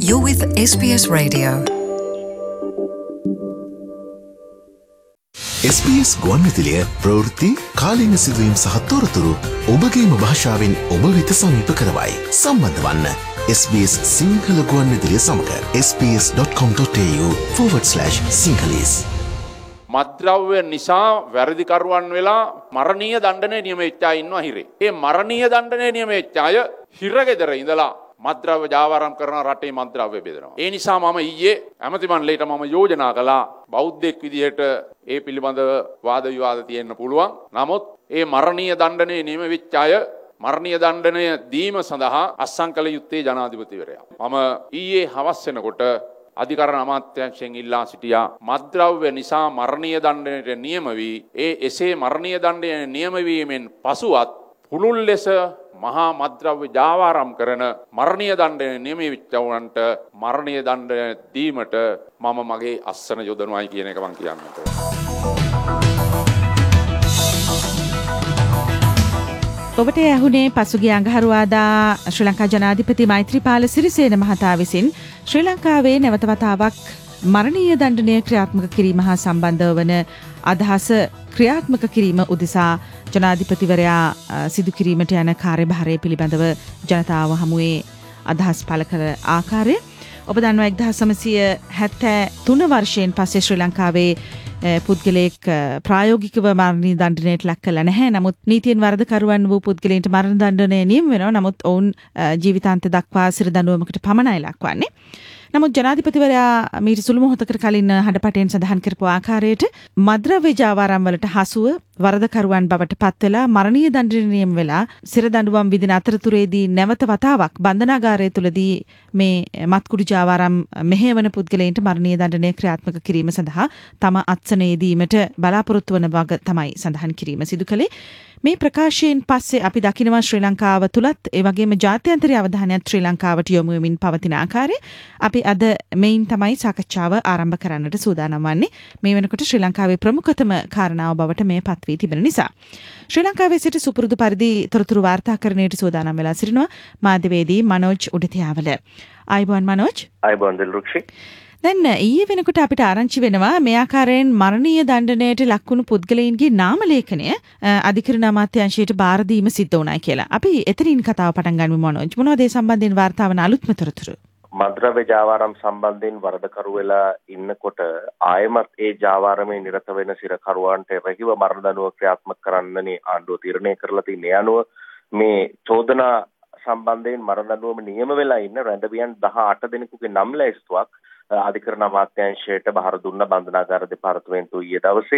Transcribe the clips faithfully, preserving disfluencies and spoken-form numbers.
You're with S B S Radio. S B S ගුවන්විදුලිය ප්‍රවෘත්ති කාලීන සිදුවීම් සහ තොරතුරු ඔබගේම භාෂාවෙන් ඔබ වෙත සමීප කරවයි. සම්බන්ධ වන්න S B S සිංහල ගුවන්විදුලිය සමග s b s dot com dot a u forward slash sinhalese. මත්ද්‍රව්‍ය නිසා වැරදිකරුවන් වෙලා මරණීය දඬනය නියම වෙච්ච අය ඉන්නවා හිරේ. ඒ මරණීය දඬනය නියම වෙච්ච අය හිරගෙදර ඉඳලා මත්ද්‍රව්‍ය ජාවාරම් කරන රටේ මත්ද්‍රව්‍ය බෙදනවා. ඒ නිසා මම ඊයේ ඇමති මණ්ඩලයට මම යෝජනා කළා බෞද්ධෙක් විදිහට ඒ පිළිබඳව වාද විවාද තියෙන්න පුළුවන්. නමුත් ඒ මරණීය දඬනය නියම වෙච්ච අය මරණීය දඬනය දීම සඳහා අත්සන් කළ යුත්තේ ජනාධිපතිවරයා. මම ඊයේ හවස් වෙනකොට අධිකරණ අමාත්‍යාංශයෙන් ඉල්ලා සිටියා මත්ද්‍රව්‍ය නිසා මරණීය දඬනයට නියම වී ඒ එසේ මරණීය දඬනය නියම වීමෙන් පසුවත් පුළුල් ලෙස මහා මත්ද්‍රව්‍ය ජාවාරම් කරන මරණීය දඬනය නියම වෙච්චවන්ට මරණීය දඬනය දීමට මම මගේ අස්සන යොදනවායි කියන එක මම කියන්නට ඕන. ඔබට ඇහුනේ පසුගිය අඟහරුවාදා ශ්‍රී ලංකා ජනාධිපති මෛත්‍රීපාල සිරිසේන මහතා විසින් ශ්‍රී ලංකාවේ නැවත වතාවක් මරණීය දණ්ඩනය ක්‍රියාත්මක කිරීම හා සම්බන්ධව වන අදහස ක්‍රියාත්මක කිරීම උදෙසා ජනාධිපතිවරයා සිදු කිරීමට යන කාර්යභාරය පිළිබඳව ජනතාව හමුවේ අදහස් පළ කළ ආකාරය ඔබ දන්නවා එක්දහස් නවසිය හැත්තෑ තුන වර්ෂයෙන් පස්සේ ශ්‍රී ලංකාවේ පුද්ගලයෙක් ප්‍රායෝගිකව මරණීය දණ්ඩනයට ලක් කළා නැහැ. නමුත් නීතියෙන් වරදකරුවන් වූ පුද්ගලයන්ට මරණ දණ්ඩනය නියම වෙනවා. නමුත් ඔවුන් ජීවිතාන්ත දක්වා සිර දඬුවමකට පමණයි ලක්වන්නේ. නමුත් ජනාධිපතිවරයා මීට සුළු මොහොතකට කලින් හඬපටයෙන් සඳහන් කරපු ආකාරයට මත්ද්‍රව්‍ය ජාවාරම් වලට හසුව වරදකරුවන් බවට පත් වෙලා මරණීය දණ්ඩනය නියම වෙලා සිර දඬුවම් විදින අතරතුරේදී නැවත වතාවක් බන්ධනාගාරය තුලදී මේ මත්කුඩු ජාවාරම් මෙහෙයවන පුද්ගලයන්ට මරණීය දණ්ඩනය ක්‍රියාත්මක කිරීම සඳහා තම අත්සනය යෙදීමට බලාපොරොත්තු වන බව තමයි සඳහන් කිරීම සිදු කළේ. මේ ප්‍රකාශයෙන් පස්සේ අපි දකිනවා ශ්‍රී ලංකාව තුලත් ඒ වගේම ජාත්‍යන්තරීය අවධානයත් ශ්‍රී ලංකාවට යොමු වෙමින් පවතින ආකාරය අපි අද මෙයින් තමයි සාකච්ඡාව ආරම්භ කරන්නට සූදානම් වන්නේ. මේ වෙනකොට ශ්‍රී ලංකාවේ ප්‍රමුඛතම කාරණාව බවට මේ පත් වී තිබෙන නිසා. ශ්‍රී ලංකාවේ සිට සුපුරුදු පරිදි තොරතුරු වාර්තාකරණයට සූදානම් වෙලා සිටිනවා මාධ්‍යවේදී මනෝජ් උඩතියාවල. ආයිබෝන් මනෝජ්. ආයිබෝන් දිල්රුක්ෂි. දැන් ඊයේ වෙනකොට අපිට ආරංචි වෙනවා මේ ආකාරයෙන් මරණීය දණ්ඩනයට ලක්වුණු පුද්ගලයන්ගේ නාම ලේඛනය අධිකරණ අමාත්‍යාංශයට බාර දීම සිද්ධ වුණා කියලා. අපි එතනින් කතාව පටන් ගන්නමු මනෝජ්. මොනවද ඒ සම්බන්ධයෙන් වාර්තා වන අලුත්ම තොරතුරු? මත්ද්‍රව්‍ය ජාවාරම් සම්බන්ධයෙන් වරදකරු වෙලා ඉන්නකොට ආයමත් ඒ ජාවාරමේ නිරත වෙන සිරකරුවන්ට රැකිව මරණ දඬුවම ක්‍රියාත්මක කරන්නනේ ආණ්ඩුව තීරණය කරලා තින්නේ. අනුව මේ චෝදනා සම්බන්ධයෙන් මරණ දඬුවම නියම වෙලා ඉන්න රැඳවියන් දහඅට දෙනෙකුගේ නම් ලැයිස්තුවක් අධිකරණ අමාත්‍යාංශයට බහර දුන්න බන්ධනාගාර දෙපාර්තමේන්තුව ඊයේ දවසේ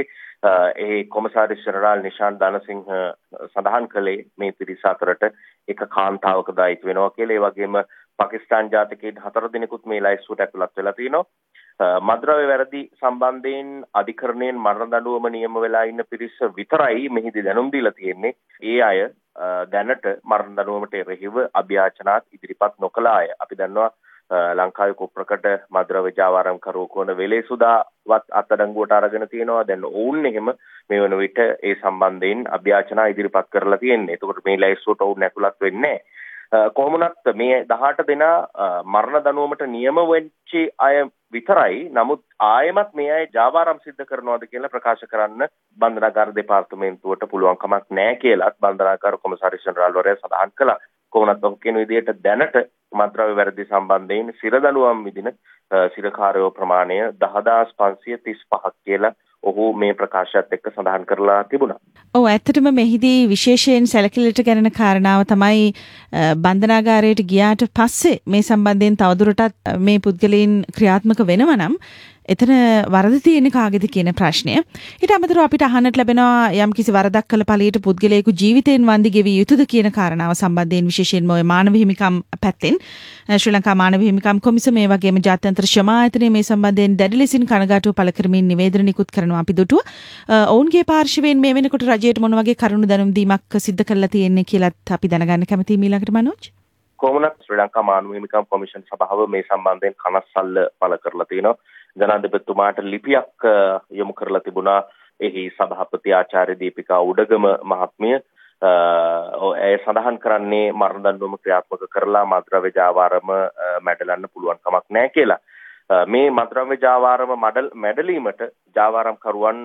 ඒ කොමසාරිස් ජෙනරාල් නිශාන් දනසිංහ සඳහන් කළේ මේ පිරිස අතරට එක කාන්තාවක දායක වෙනවා කියලා. ඒ වගේම පාකිස්තාන් ජාතිකයන් හතර දෙනෙකුත් මේ ලයිස්තුවට ඇතුළත් වෙලා තිනවා. මත්ද්‍රව්‍ය වැරදි සම්බන්ධයෙන් අධිකරණයෙන් මරණ දඬුවම නියම වෙලා ඉන්න පිරිස විතරයි මෙහිදී දැනුම් දීලා තියෙන්නේ. ඒ අය දැනට මරණ දඬුවමට එරෙහිව අභියාචනාත් ඉදිරිපත් නොකළ අය. අපි දන්නවා ලංකාවේ කුප්‍රකට මත්ද්‍රව්‍ය ජාවාරම් කරුවෙකු වන වෙලේසුදාවත් අත්අඩංගුවට අරගෙන තියෙනවා. දැන් ඔවුන් එහෙම මේ වන විට ඒ සම්බන්ධයෙන් අභියාචනා ඉදිරිපත් කරලා තියෙන්නේ. එතකොට මේ ලයිස්තුවට ඔවුන් ඇතුළත් වෙන්නේ නැහැ. කොහොමුණත් මේ දහඅට දෙනා මරණ දඬුවමට නියම වෙච්ච අය විතරයි. නමුත් ආයෙමත් මේ අය ජාවාරම් සිද්ධ කරනවාද කියලා ප්‍රකාශ කරන්න බන්ධනාගාර දෙපාර්තමේන්තුවට පුළුවන් කමක් නැහැ කියලාත් බන්ධනාගාර කොමසාරිස් ජෙනරාල්වරයා සඳහන් කළා. කොහොමත් ඔහු කියන විදිහට දැනට මත්ද්‍රව්‍ය වැරදි සම්බන්ධයෙන් සිර දඬුවම් විදින සිරකාරයෝ ප්‍රමාණය දහදාස් පන්සිය තිස් පහක් කියලා ඔහු මේ ප්‍රකාශයත් එක්ක සඳහන් කරලා තිබුණා. ඔව් ඇත්තටම මෙහිදී විශේෂයෙන් සැලකිලිට ගැනෙන කාරණාව තමයි බන්ධනාගාරයට ගියාට පස්සේ මේ සම්බන්ධයෙන් තවදුරටත් මේ පුද්ගලයන් ක්‍රියාත්මක වෙනවා නම් එතන වරද තියෙන්නේ කාගේද කියන ප්‍රශ්නය. ඊට අමතරව අපිට අහන්නට ලැබෙනවා යම් කිසි වරදක් කළ ඵලයට පුද්ගලයෙකු ජීවිතයෙන් වන්දි ගෙවිය යුතුද කියන කාරණාව සම්බන්ධයෙන් විශේෂයෙන්ම ඔය මානව හිමිකම් පැත්තෙන් ශ්‍රී ලංකා මානව හිමිකම් කොමිසම ඒ වගේම ජාත්‍යන්තර ශ්‍රම ආයතනය මේ සම්බන්ධයෙන් දැඩි ලෙසින් කනගාටුව පළ කරමින් නිවේදන නිකුත් කරනවා අපි දුටුව. ඔවුන්ගේ පාර්ශවයෙන් මේ වෙනකොට රජයට මොන වගේ කරුණු දැනුම් දීමක් සිද්ධ කරලා තියෙන්නේ කියලාත් අපි දැනගන්න කැමතියි ඊළඟට මනෝජ්. කොහොමනත් ශ්‍රී ලංකා මානව හිමිකම් කොමිෂන් සභාව මේ සම්බන්ධයෙන් කනස්සල්ල පළ කරලා තිනවා. ජනාධිපතිතුමාට ලිපියක් යොමු කරලා තිබුණා. එහි සභාපති ආචාර්ය දීපිකා උඩගම මහත්මිය ඒ සඳහන් කරන්නේ මරණ දඬුවම ක්‍රියාත්මක කරලා මත්ද්‍රව්‍ය ජාවාරම මැඩලන්න පුළුවන් කමක් නැහැ කියලා. මේ මත්ද්‍රව්‍ය ජාවාරම මැඩලීමට ජාවාරම් කරුවන්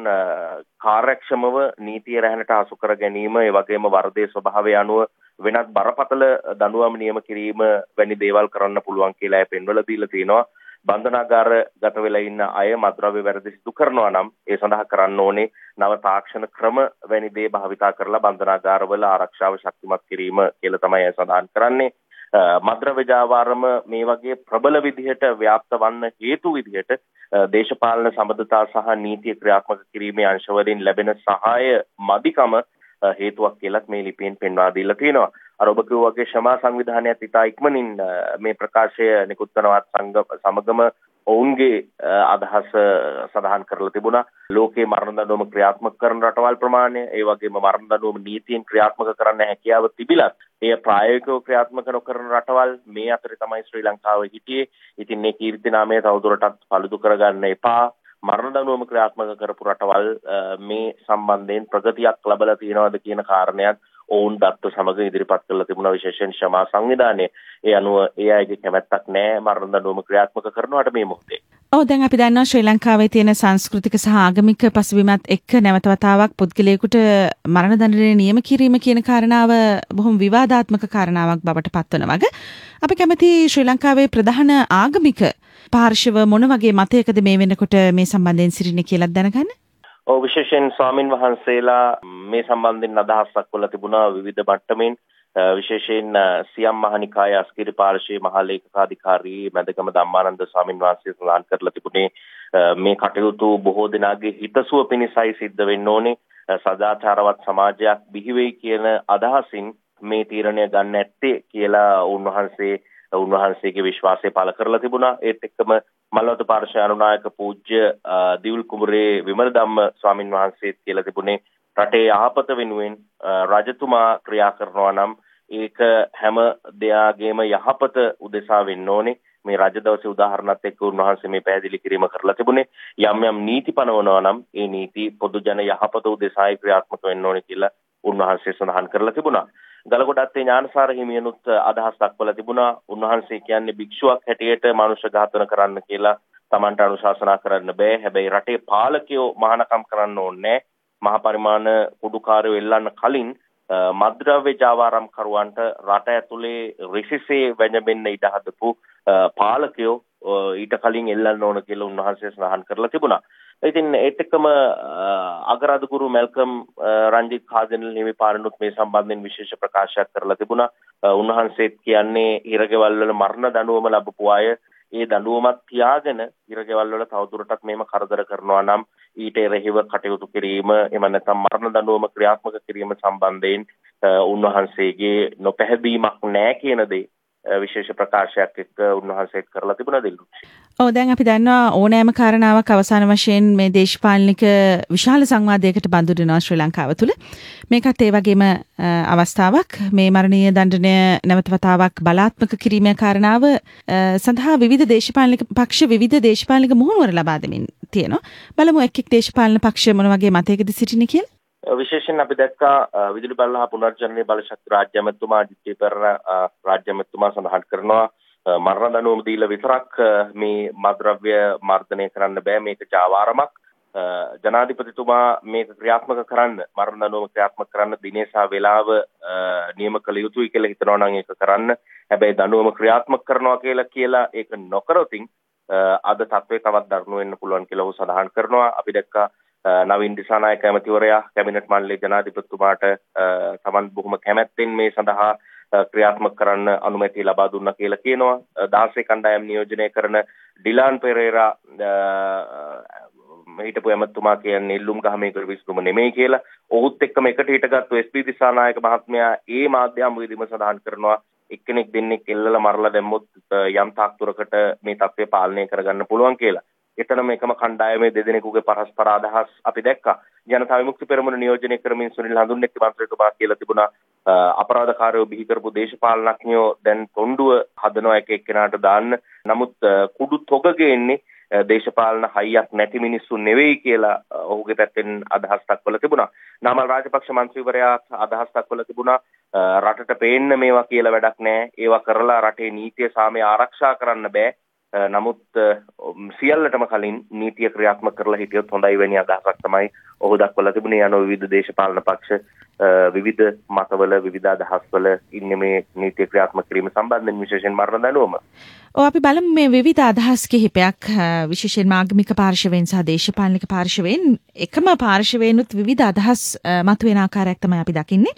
කාර්යක්ෂමව නීතිය රැහැනට හසු කර ගැනීම, ඒ වගේම වරදේ ස්වභාවය අනුව වෙනත් බරපතල දඬුවම් නියම කිරීම වැනි දේවල් කරන්න පුළුවන් කියලා පෙන්වලා දීලා තියෙනවා. බන්ධනාගාර ගත වෙලා ඉන්න අය මත්ද්‍රව්‍ය වැරදි සිදු කරනවා නම් ඒ සඳහා කරන්න ඕනේ නව තාක්ෂණ ක්‍රම වැනි දේ භාවිතා කරලා බන්ධනාගාරවල ආරක්ෂාව ශක්තිමත් කිරීම කියලා තමයි ඒ සඳහන් කරන්නේ. මත්ද්‍රව්‍ය ජාවාරම මේ වගේ ප්‍රබල විදිහට ව්‍යාප්ත වන්න හේතු විදිහට දේශපාලන සම්බන්ධතා සහ නීතිය ක්‍රියාත්මක කිරීමේ අංශවලින් ලැබෙන සහාය මදිකම හේතුවක් කියලා මේ ලිපියෙන් පෙන්වා දීලා තියෙනවා. අර ඔබ කිව්වා වගේ ශමා සංවිධානයත් ඉතා ඉක්මනින් මේ ප්‍රකාශය නිකුත් කරනවත් සමගම ඔවුන්ගේ අදහස සඳහන් කරලා තිබුණා. ලෝකේ මරණ දඬුවම ක්‍රියාත්මක කරන රටවල් ප්‍රමාණය, ඒ වගේම මරණ දඬුවම නීතියෙන් ක්‍රියාත්මක කරන්න හැකියාව තිබිලත් එය ප්‍රායෝගිකව ක්‍රියාත්මක නොකරන රටවල් මේ අතරේ තමයි ශ්‍රී ලංකාව හිටියේ. ඉතින් මේ කීර්ති නාමය තවදුරටත් පළුදු කරගන්න එපා. මරණ දඬුවම ක්‍රියාත්මක කරපු රටවල් මේ සම්බන්ධයෙන් ප්‍රගතියක් ලබලා තියෙනවද කියන කාරණයක් ඔවුන් දත්ත සමග ඉදිරිපත් කරලා තිබුණා. විශේෂයෙන් ශමා සංවිධානය ඒ අනුව ඒ අයගේ කැමැත්තක් නැහැ මරණ දඬුවම ක්‍රියාත්මක කරනවට මේ මොහොතේ. ඔව් දැන් අපි දන්නවා ශ්‍රී ලංකාවේ තියෙන සංස්කෘතික සහ ආගමික පසුබිමත් එක්ක නැවත වතාවක් පුද්ගලයෙකුට මරණ දඬුවම නියම කිරීම කියන කාරණාව බොහොම විවාදාත්මක කාරණාවක් බවට පත්වන වගේ. අපි කැමති ශ්‍රී ලංකාවේ ප්‍රධාන ආගමික පාර්ශව මොන වගේ මතයකද මේ වෙනකොට මේ සම්බන්ධයෙන් සිටින්නේ කියලා දැනගන්න. ඔව් විශේෂයෙන් ස්වාමින් වහන්සේලා මේ සම්බන්ධයෙන් අදහස් දක්වලා තිබුණා විවිධ මට්ටමින්. විශේෂයෙන් සියම් මහනිකාය අස්කිරි පාර්ශ්වයේ මහා ලේකකාධිකාරී මැදගම ධම්මානන්ද ස්වාමින් වහන්සේ සඳහන් කරලා තිබුණේ මේ කටයුතු බොහෝ දෙනාගේ හිතසුව පිණිසයි සිද්ධ වෙන්න ඕනේ. සදාචාරවත් සමාජයක් බිහි වෙයි කියන අදහසින් මේ තීරණය ගන්න ඇත්තේ කියලා උන්වහන්සේ උන්වහන්සේගේ විශ්වාසය පළ කරලා තිබුණා. ඒත් එක්කම මල්වතු පාර්ශ්ව අනුනායක පූජ්‍ය දිවුල් කුමරේ විමලධම්ම ස්වාමින් වහන්සේත් කියලා තිබුණේ රටේ යහපත වෙනුවෙන් රජතුමා ක්‍රියා කරනවා නම් ඒක හැම දෙයාගේම යහපත උදෙසා වෙන්න ඕනේ. මේ රජ දවසේ උදාහරණත් එක්ක උන්වහන්සේ මේ පැහැදිලි කිරීම කරලා තිබුණේ යම් යම් නීති පනවනවා නම් ඒ නීති පොදු ජන යහපත උදෙසායි ක්‍රියාත්මක වෙන්න ඕනේ කියලා උන්වහන්සේ සඳහන් කරලා තිබුණා. ගලකොටත්තේ ඥානසාර හිමියනුත් අදහස් දක්වලා තිබුණා. උන්වහන්සේ කියන්නේ භික්ෂුවක් හැටියට මනුෂ්‍ය ඝාතන කරන්න කියලා Tamanට අනුශාසනා කරන්න බෑ. හැබැයි රටේ පාලකයෝ මහානකම් කරන්න ඕනේ. මහා පරිමාණ කුඩුකාරයෝ එල්ලන්න කලින් මත්ද්‍රව්‍ය ජාවාරම් කරුවන්ට රට ඇතුලේ රිසිසේ වැජඹෙන්න ඉඩ හදපු පාලකයෝ ඊට කලින් එල්ලන්න ඕන කියලා උන්වහන්සේ සඳහන් කරලා තිබුණා. ඉතින් ඒත් එක්කම අගරාදුගුරු මැල්කම් රංජිත් කාදෙනල් හිමිපාණනුත් මේ සම්බන්ධයෙන් විශේෂ ප්‍රකාශයක් කරලා තිබුණා. උන්වහන්සේත් කියන්නේ හිරගෙවල් වල මරණ දඬුවම ලැබපු අය ඒ දඬුවමත් තියාගෙන හිරගෙවල් වල තවදුරටත් මේම කරදර කරනවා නම් ඊට එරෙහිව කටයුතු කිරීම එහෙම නැත්නම් මරණ දඬුවම ක්‍රියාත්මක කිරීම සම්බන්ධයෙන් උන්වහන්සේගේ නොපැහැදීමක් නැහැ කියන දේ විශේෂ ප්‍රකාශයක් එක්ක උන්වහන්සේත් කරලා තිබුණා දෙල්ලු. ඔව් දැන් අපි දන්නවා ඕනෑම කාරණාවක් අවසාන වශයෙන් මේ දේශපාලනික විශාල සංවාදයකට බඳු වෙනවා ශ්‍රී ලංකාව තුළ. මේකත් ඒ වගේම අවස්ථාවක් මේ මරණීය දඬුවම නැවත වතාවක් බලාත්මක කිරීමේ කාරණාව සඳහා විවිධ දේශපාලනික පක්ෂ විවිධ දේශපාලනික මුහුණුවර ලබා දෙමින් තියෙනවා. බලමු එක් එක් දේශපාලන පක්ෂ මොන වගේ මතයකද සිටින්නේ කියලා. විශේෂයෙන් අපි දැක්කා විදුලි බල හා පුනර්ජනනීය බල ශක්ති රාජ්‍ය ඇමතුමා අජිත් පෙරේරා රාජ්‍ය ඇමතුමා සඳහන් කරනවා මරණ දඬුවම දීලා විතරක් මේ මත්ද්‍රව්‍ය මර්ධනය කරන්න බෑ, මේක ජාවාරමක්. ජනාධිපතිතුමා මේක ක්‍රියාත්මක කරන්න මරණ දඬුවම ක්‍රියාත්මක කරන්න දිනේ සහ වේලාව නියම කළ යුතුයි කියලා හිතනවා නම් ඒක කරන්න. හැබැයි දඬුවම ක්‍රියාත්මක කරනවා කියලා කියලා ඒක නොකරොතින් අද තත්ත්වය තවත් දරුණු වෙන්න පුළුවන් කියලා ඔහු සඳහන් කරනවා. අපි දැක්කා නවීන් දිසානායක ඇමතිවරයා කැබිනට් මණ්ඩලයේ ජනාධිපතිතුමාට තමන් බොහොම කැමැත්තෙන් මේ සඳහා ක්‍රියාත්මක කරන්න අනුමැතිය ලබා දුන්නා කියලා කියනවා. දාසේ කණ්ඩායම් නියෝජනය කරන ඩිලාන් පෙරේරා හිටපු ඇමතුමා කියන්නේ ඉල්ලුම් ගහ මේක විසඳුම නෙමෙයි කියලා. ඔහුත් එක්කම එකට හිටගත්තු එස් පී දිසානායක මහත්මයා ඒ මාධ්‍ය හමුවේදීම සඳහන් කරනවා එක්කෙනෙක් දෙන්නෙක් එල්ලලා මරලා දැම්මොත් යම් තාක් දුරකට මේ තත්ත්වය පාලනය කරගන්න පුළුවන් කියලා. එතනම එකම කණ්ඩායමේ දෙදෙනෙකුගේ පරස්පර අදහස් අපි දැක්කා. ජනතා විමුක්ති පෙරමුණ නියෝජනය කරමින් සුනිල් හඳුන්නෙක්ති මන්ත්‍රීතුමා කියලා තිබුණා අපරාධකාරයෝ බිහි කරපු දේශපාලනඥයෝ දැන් තොණ්ඩුව හදනවා එක එක්කෙනාට දාන්න. නමුත් කුඩු තොග ගේන්නේ දේශපාලන හයියක් නැති මිනිස්සු නෙවෙයි කියලා ඔහුගේ පැත්තෙන් අදහස් දක්වලා තිබුණා. නාමල් රාජපක්ෂ මන්ත්‍රීවරයා අදහස් දක්වලා තිබුණා රටට පේන්න මේවා කියලා වැඩක් නැහැ. ඒවා කරලා රටේ නීතිය සාමය ආරක්ෂා කරන්න බෑ. නමුත් සියල්ලටම කලින් නීතිය ක්‍රියාත්මක කරලා හිටියොත් හොඳයි වෙන අදහසක් තමයි ඔහු දක්වලා තිබුණේ. යන විවිධ දේශපාලන පක්ෂ විවිධ මතවල විවිධ අදහස්වල ඉන්නේ මේ නීතිය ක්‍රියාත්මක කිරීම සම්බන්ධයෙන් විශේෂයෙන් මරණ දඬුවම. ඔව් අපි බලමු මේ විවිධ අදහස් කිහිපයක් විශේෂයෙන්ම ආගමික පාර්ශවයෙන් සහ දේශපාලනික පාර්ශවයෙන් එකම පාර්ශවයෙන්ුත් විවිධ අදහස් මතුවෙන ආකාරයක් තමයි අපි දකින්නේ.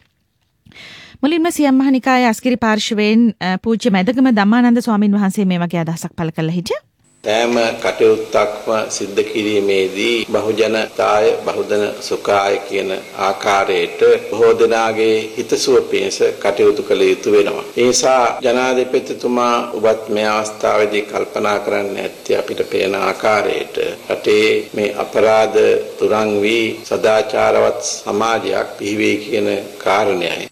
මුලින්ම සියම් මහනිකායේ අස්කිරි පාර්ශවයෙන් පූජ්‍ය මැදගම ධම්මානන්ද ස්වාමින් වහන්සේ මේ වගේ අදහසක් පළ කළා හිටියා. තෑම කටයුත්තක්ම සිද්ධ කිරීමේදී බහුජනතාය බහුදන සුඛාය කියන ආකාරයට බොහෝ දෙනාගේ හිතසුව පිණිස කටයුතු කළ යුතු වෙනවා. ඒ නිසා ජනාධිපතිතුමා ඔබත් මේ අවස්ථාවේදී කල්පනා කරන්න ඇත්තේ අපිට පේන ආකාරයට රටේ මේ අපරාධ තුරන් වී සදාචාරවත් සමාජයක් පිහිවේ කියන කාරණයයි.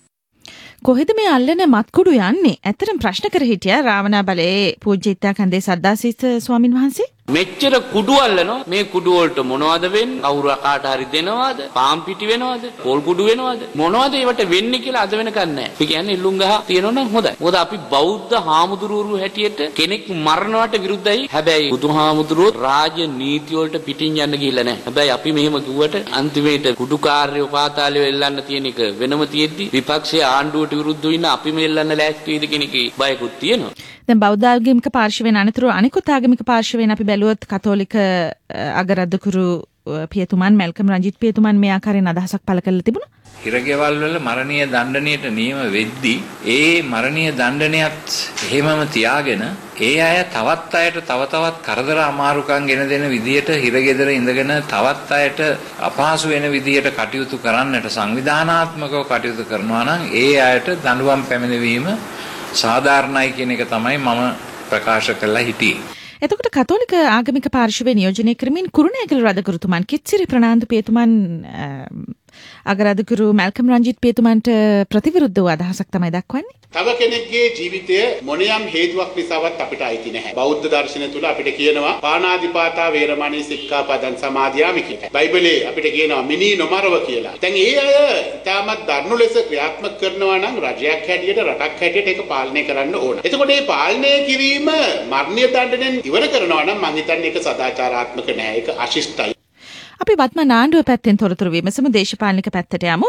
කොහෙද මේ අල්ලන මත්කුඩු යන්නේ? ඇත්තටම ප්‍රශ්න කර හිටියා රාවණා බලයේ පූජ්‍ය ඉත්තාකන්දේ සද්දාසීස ස්වාමින් වහන්සේ. මෙච්චර කුඩු අල්ලනවා මේ කුඩු වලට මොනවද වෙන්නේ? කවුරු කාට හරි දෙනවද? පාම් පිටි වෙනවද? පොල් කුඩු වෙනවද? මොනවද ඒවට වෙන්නේ කියලා අද වෙනකන් නැහැ. අපි කියන්නේ ඉල්ලුම් ගහ තියෙනවා නම් හොඳයි. මොකද අපි බෞද්ධ හාමුදුරුවෝ හැටියට කෙනෙක් මරණවට විරුද්ධයි. හැබැයි බුදුහාමුදුරුවෝ රාජ නීති වලට පිටින් යන්න ගිහිල්ලා නැහැ. හැබැයි අපි මෙහෙම කිව්වට අන්තිමේට කුඩු කාර්යෝ පාතාලේ එල්ලන්න තියෙන එක වෙනම තියෙද්දි විපක්ෂයේ ආණ්ඩුවට විරුද්ධව ඉන්න අපි මේ එල්ලන්න ලෑස්ති වෙයිද කියන එකේ බයකුත් තියෙනවා. දැන් බෞද්ධ ආගමික පාර්ශවයෙන් අනතුරු අනිකුත් ආගමික පාර්ශවයෙන් අපි බැලුවොත් කතෝලික අගරාධකරු පියතුමන් මැල්කම් රංජිත් පියතුමන් මේ ආකාරයෙන් අදහසක් පළ කරලා තිබුණා. හිරගෙවල් වල මරණීය දණ්ඩනයට නියම වෙද්දී ඒ මරණීය දණ්ඩනයත් එහෙමම තියාගෙන ඒ අය තවත් අයට තව තවත් කරදර අමාරුකම් ගෙන දෙන විදියට හිරගෙදර ඉඳගෙන තවත් අයට අපහසු වෙන විදියට කටයුතු කරන්නට සංවිධානාත්මකව කටයුතු කරනවා නම් ඒ අයට දඬුවම් පැමිණවීම සාධාරණයි කියන එක තමයි මම ප්‍රකාශ කළා හිටියේ. එතකොට කතෝලික ආගමික පාර්ශවයේ නියෝජනය කරමින් කුරුණෑගල රදගුරුතුමන් කිත්සිරි ප්‍රනාන්දු පියතුමන් අගරාධකරු මැල්කම් රංජිත් පියතුමන්ට ප්‍රතිවිරුද්ධ වූ අදහසක් තමයි දක්වන්නේ. තව කෙනෙක්ගේ ජීවිතය මොනියම් හේතුවක් නිසාවත් අපිට අයිති නැහැ. බෞද්ධ දර්ශනය තුල අපිට කියනවා පාණාතිපාතා වේරමණී සික්ඛාපදං සමාදියාමි කියලා. බයිබලයේ අපිට කියනවා මිනී නොමරව කියලා. දැන් ඒ අය ඉතාමත් දරුණු ලෙස ක්‍රියාත්මක කරනවා නම් රජයක් හැටියට රටක් හැටියට ඒක පාලනය කරන්න ඕන. එතකොට මේ පාලනය කිරීම මරණීය දඬුවමෙන් ඉවර කරනවා නම් මම හිතන්නේ ඒක සදාචාරාත්මක නෑ. ඒක අශිෂ්ටයි. අපි වත්මන් ආණ්ඩුව පැත්තෙන් තොරතුරු විමසමු. දේශපාලනික පැත්තට යමු.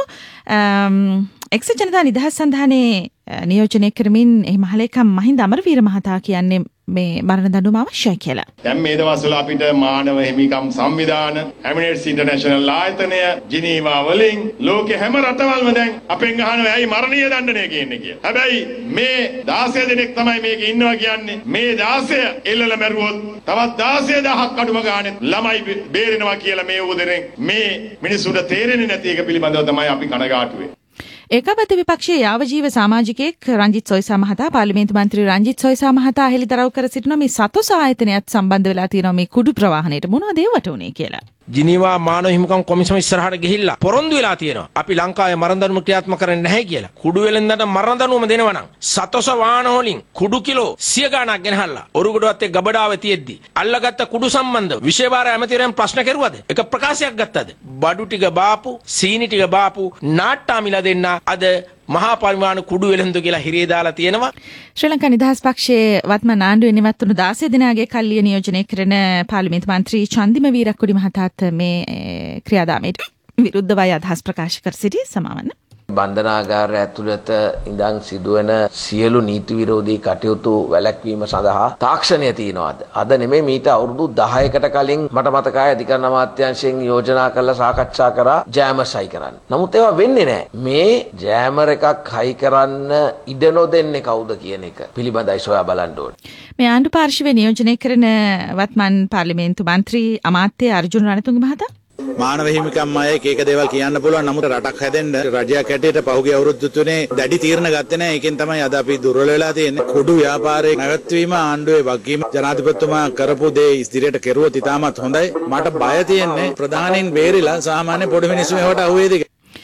එක්සත් ජනතා නිදහස් සන්ධානයේ නියෝජනය කරමින් එහි මහලේකම් මහින්ද අමරවීර මහතා කියන්නේ මේ මරණ දඬුවම අවශ්‍යයි කියලා. දැන් මේ දවස්වල අපිට මානව හිමිකම් සංවිධාන, ඇමිනේට්ස් ඉන්ටර්නැෂනල් ආයතනය, ජිනීවා වලින් ලෝකේ හැම රටවල්ම දැන් අපෙන් අහනවා ඇයි මරණීය දණ්ඩනය කියන්නේ කියලා. හැබැයි මේ දාසය දෙනෙක් තමයි මේකේ ඉන්නවා කියන්නේ. මේ දාසය එල්ලලා මැරුවොත් තවත් දාසය දහයක් අඩුම ගානේ ළමයි බේරෙනවා කියලා මේ උදෙනෙන් මේ මිනිස්සුන්ට තේරෙන්නේ නැති එක පිළිබඳව තමයි අපි කනගාටු වෙන්නේ. ඒකාබද්ධ විපක්ෂයේ යාවජීව සමාජිකයෙක් රංජිත් සොයිසා මහතා පාර්ලිමේන්තු මන්ත්‍රී රංජිත් සොයිසා මහතා හෙළිදරව් කර සිටිනවා මේ සතොස ආයතනයත් සම්බන්ධ වෙලා තියෙනවා මේ කුඩු ප්‍රවාහණයට. මොනවද ඒවට උනේ කියලා. ජිනීවා මානව හිමිකම් කොමිසම ඉස්සරහට ගිහිල්ලා පොරොන්දු වෙලා තියෙනවා. අපි ලංකාවේ මරණ දඬුවම ක්‍රියාත්මක කරන්නේ නැහැ කියලා. කුඩු වෙලෙන්දට මරණ දඬුවම දෙනවා නම් සතොස වාහන වලින් කුඩු කිලෝ සිය ගණක් ගෙනහල්ලා ඔරුගොඩවත් එක්ක ගබඩාවේ තියෙද්දි අල්ලගත්ත කුඩු සම්බන්ධ විශේෂ ඇමතිවරයන් ප්‍රශ්න කෙරුවද? එක ප්‍රකාශයක් ගත්තද? බඩු ටික බාපු, සීනි ටික බාපු නාට්ටාමිලා දෙන්න අද මහා පරිමාණ කුඩු වෙලඳු කියලා හිරේ දාලා තියෙනවා. ශ්‍රී ලංකා නිදහස් පක්ෂයේ වත්මන් ආණ්ඩුවේ නිවත් වුණු දාසය දිනාගේ කල්ලිය නියෝජනය කරන පාර්ලිමේන්තු මන්ත්‍රී චන්දිම වීරක්කුඩි මහතාත් මේ ක්‍රියාදාමයට විරුද්ධවයි අදහස් ප්‍රකාශ කර සිටි සමාවන්න. බන්ධනාගාරය ඇතුළත ඉඳන් සිදුවෙන සියලු නීති විරෝධී කටයුතු වැළැක්වීම සඳහා තාක්ෂණය තියෙනවාද? අද නෙමෙයි මීට අවුරුදු දහයකට කලින් මට මතකයි අධිකරණ අමාත්‍යාංශයෙන් යෝජනා කරලා සාකච්ඡා කරා ජෑමර්ස් හයි කරන්න. නමුත් ඒවා වෙන්නේ නැහැ. මේ ජෑමර් එකක් හයි කරන්න ඉඩ නොදෙන්නේ කවුද කියන එක පිළිබඳයි සොයා බලන්න ඕනේ. මේ ආණ්ඩු පාර්ශවයේ නියෝජනය කරන වත්මන් පාර්ලිමේන්තු මන්ත්‍රී අමාත්‍ය අර්ජුන රණතුංග මහතා මානව හිමිකම් අය එක එක දේවල් කියන්න පුළුවන්. නමුත් රටක් හැදෙන්න රජයක් හැටියට පහුගිය අවුරුදු තුනේ දැඩි තීරණ ගත්තේ නැහැ. ඒකෙන් තමයි අද අපි දුර්වල වෙලා තියෙන්නේ. කුඩු ව්‍යාපාරයේ නැවැත්වීම ආණ්ඩුවේ වගකීම. ජනාධිපතිතුමා කරපු දේ ඉදිරියට කෙරුවොත් ඉතාමත් හොඳයි. මට බය තියෙන්නේ ප්‍රධානීන් බේරිලා සාමාන්‍ය පොඩි මිනිස්සු මේවට අහුවේද කියලා.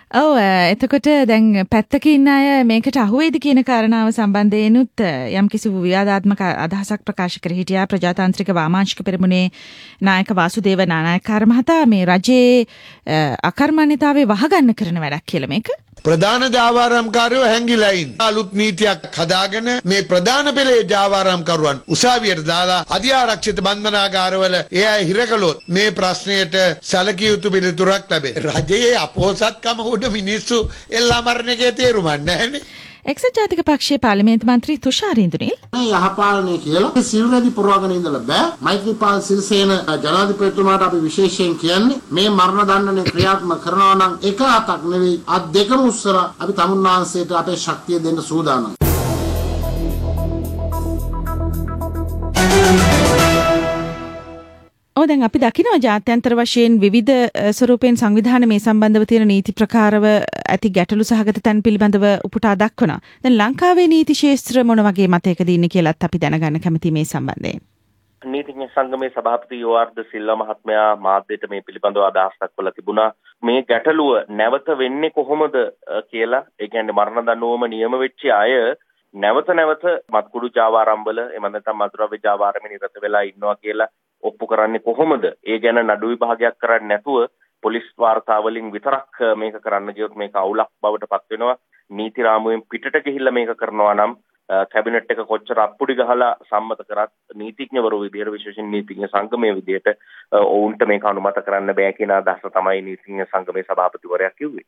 ඔව් එතකොට දැන් පැත්තක ඉන්න අය මේකට අහුවේද කියන කාරණාව සම්බන්ධයෙන්ුත් යම්කිසි විවාදාත්මක අදහසක් ප්‍රකාශ කර හිටියා ප්‍රජාතාන්ත්‍රික වාමාංශික පෙරමුණේ නායක වාසුදේව නානායක්කාර මහතා මේ රජයේ අකර්මණ්‍යතාවය වහගන්න කරන වැඩක් කියලා මේක. ප්‍රධාන ජාවාරම්කාරයෝ හැංගිලා ඉන්න. අලුත් නීතියක් හදාගෙන මේ ප්‍රධාන පෙළේ ජාවාරම්කරුවන් උසාවියට දාලා අධිආරක්ෂිත බන්ධනාගාරවල ඒ අය හිර කළොත් මේ ප්‍රශ්නයට සැලකිය යුතු පිළිතුරක් ලැබේ. රජයේ අපොහොසත්කම උඩ මිනිස්සු එල්ලා මරණ එකේ තේරුමක් නැහැනේ. එක්සත් ජාතික පක්ෂයේ පාර්ලිමේන්තු මන්ත්‍රී තුෂාර ඉන්දුනිල් මේ යහපාලනය කියලා සිල්රැදි පුරවගෙන ඉඳලා බෑ. මෛත්‍රීපාල සිරිසේන ජනාධිපතිතුමාට අපි විශේෂයෙන් කියන්නේ මේ මරණ දඬුවම ක්‍රියාත්මක කරනවා නම් එක අතක් නෙවෙයි අත් දෙකම උස්සලා අපි තමුන්නාන්සේට අපේ ශක්තිය දෙන්න සූදානම්. ඔව් දැන් අපි දකිනවා ජාත්‍යන්තර වශයෙන් විවිධ ස්වරූපයෙන් සංවිධාන මේ සම්බන්ධව තියෙන නීති ප්‍රකාරව ඇති ගැටලු සහගත තැන් පිළිබඳව උපුටා දක්වනවා. දැන් ලංකාවේ නීති ශාස්ත්‍ර මොන වගේ මතයකද ඉන්නේ කියලාත් අපි දැනගන්න කැමතියි මේ සම්බන්ධයෙන්. නීතිඥ සංගමේ සභාපති යෝආර් සිල්වා මහත්මයා මාධ්‍යට මේ පිළිබඳව අදහස් දක්වලා තිබුණා. මේ ගැටලුව නැවත වෙන්නේ කොහොමද කියලා. ඒ කියන්නේ මරණ දඬුවම නියම වෙච්ච අය නැවත නැවත මත්කුඩු ජාවාරම්වල එමන් නැත්නම් මధుරව්‍ය ජාවාරමේ නිරත වෙලා ඉන්නවා කියලා ඔප්පු කරන්නේ කොහොමද? ඒ ගැන නඩු විභාගයක් කරන්නේ නැතුව පොලිස් වාර්තාවලින් විතරක් මේක කරන්න ගියොත් මේක අවුලක් බවට පත් වෙනවා. නීති රාමුවෙන් පිටට ගිහිල්ලා මේක කරනවා නම් කැබිනට් එක කොච්චර අප්පුඩි ගහලා සම්මත කරත් නීතිඥවරු විදියට විශේෂයෙන් නීතිඥ සංගමයේ විදියට ඔවුන්ට මේක අනුමත කරන්න බෑ කියන අදහස තමයි නීතිඥ සංගමේ සභාපතිවරයා කිව්වේ.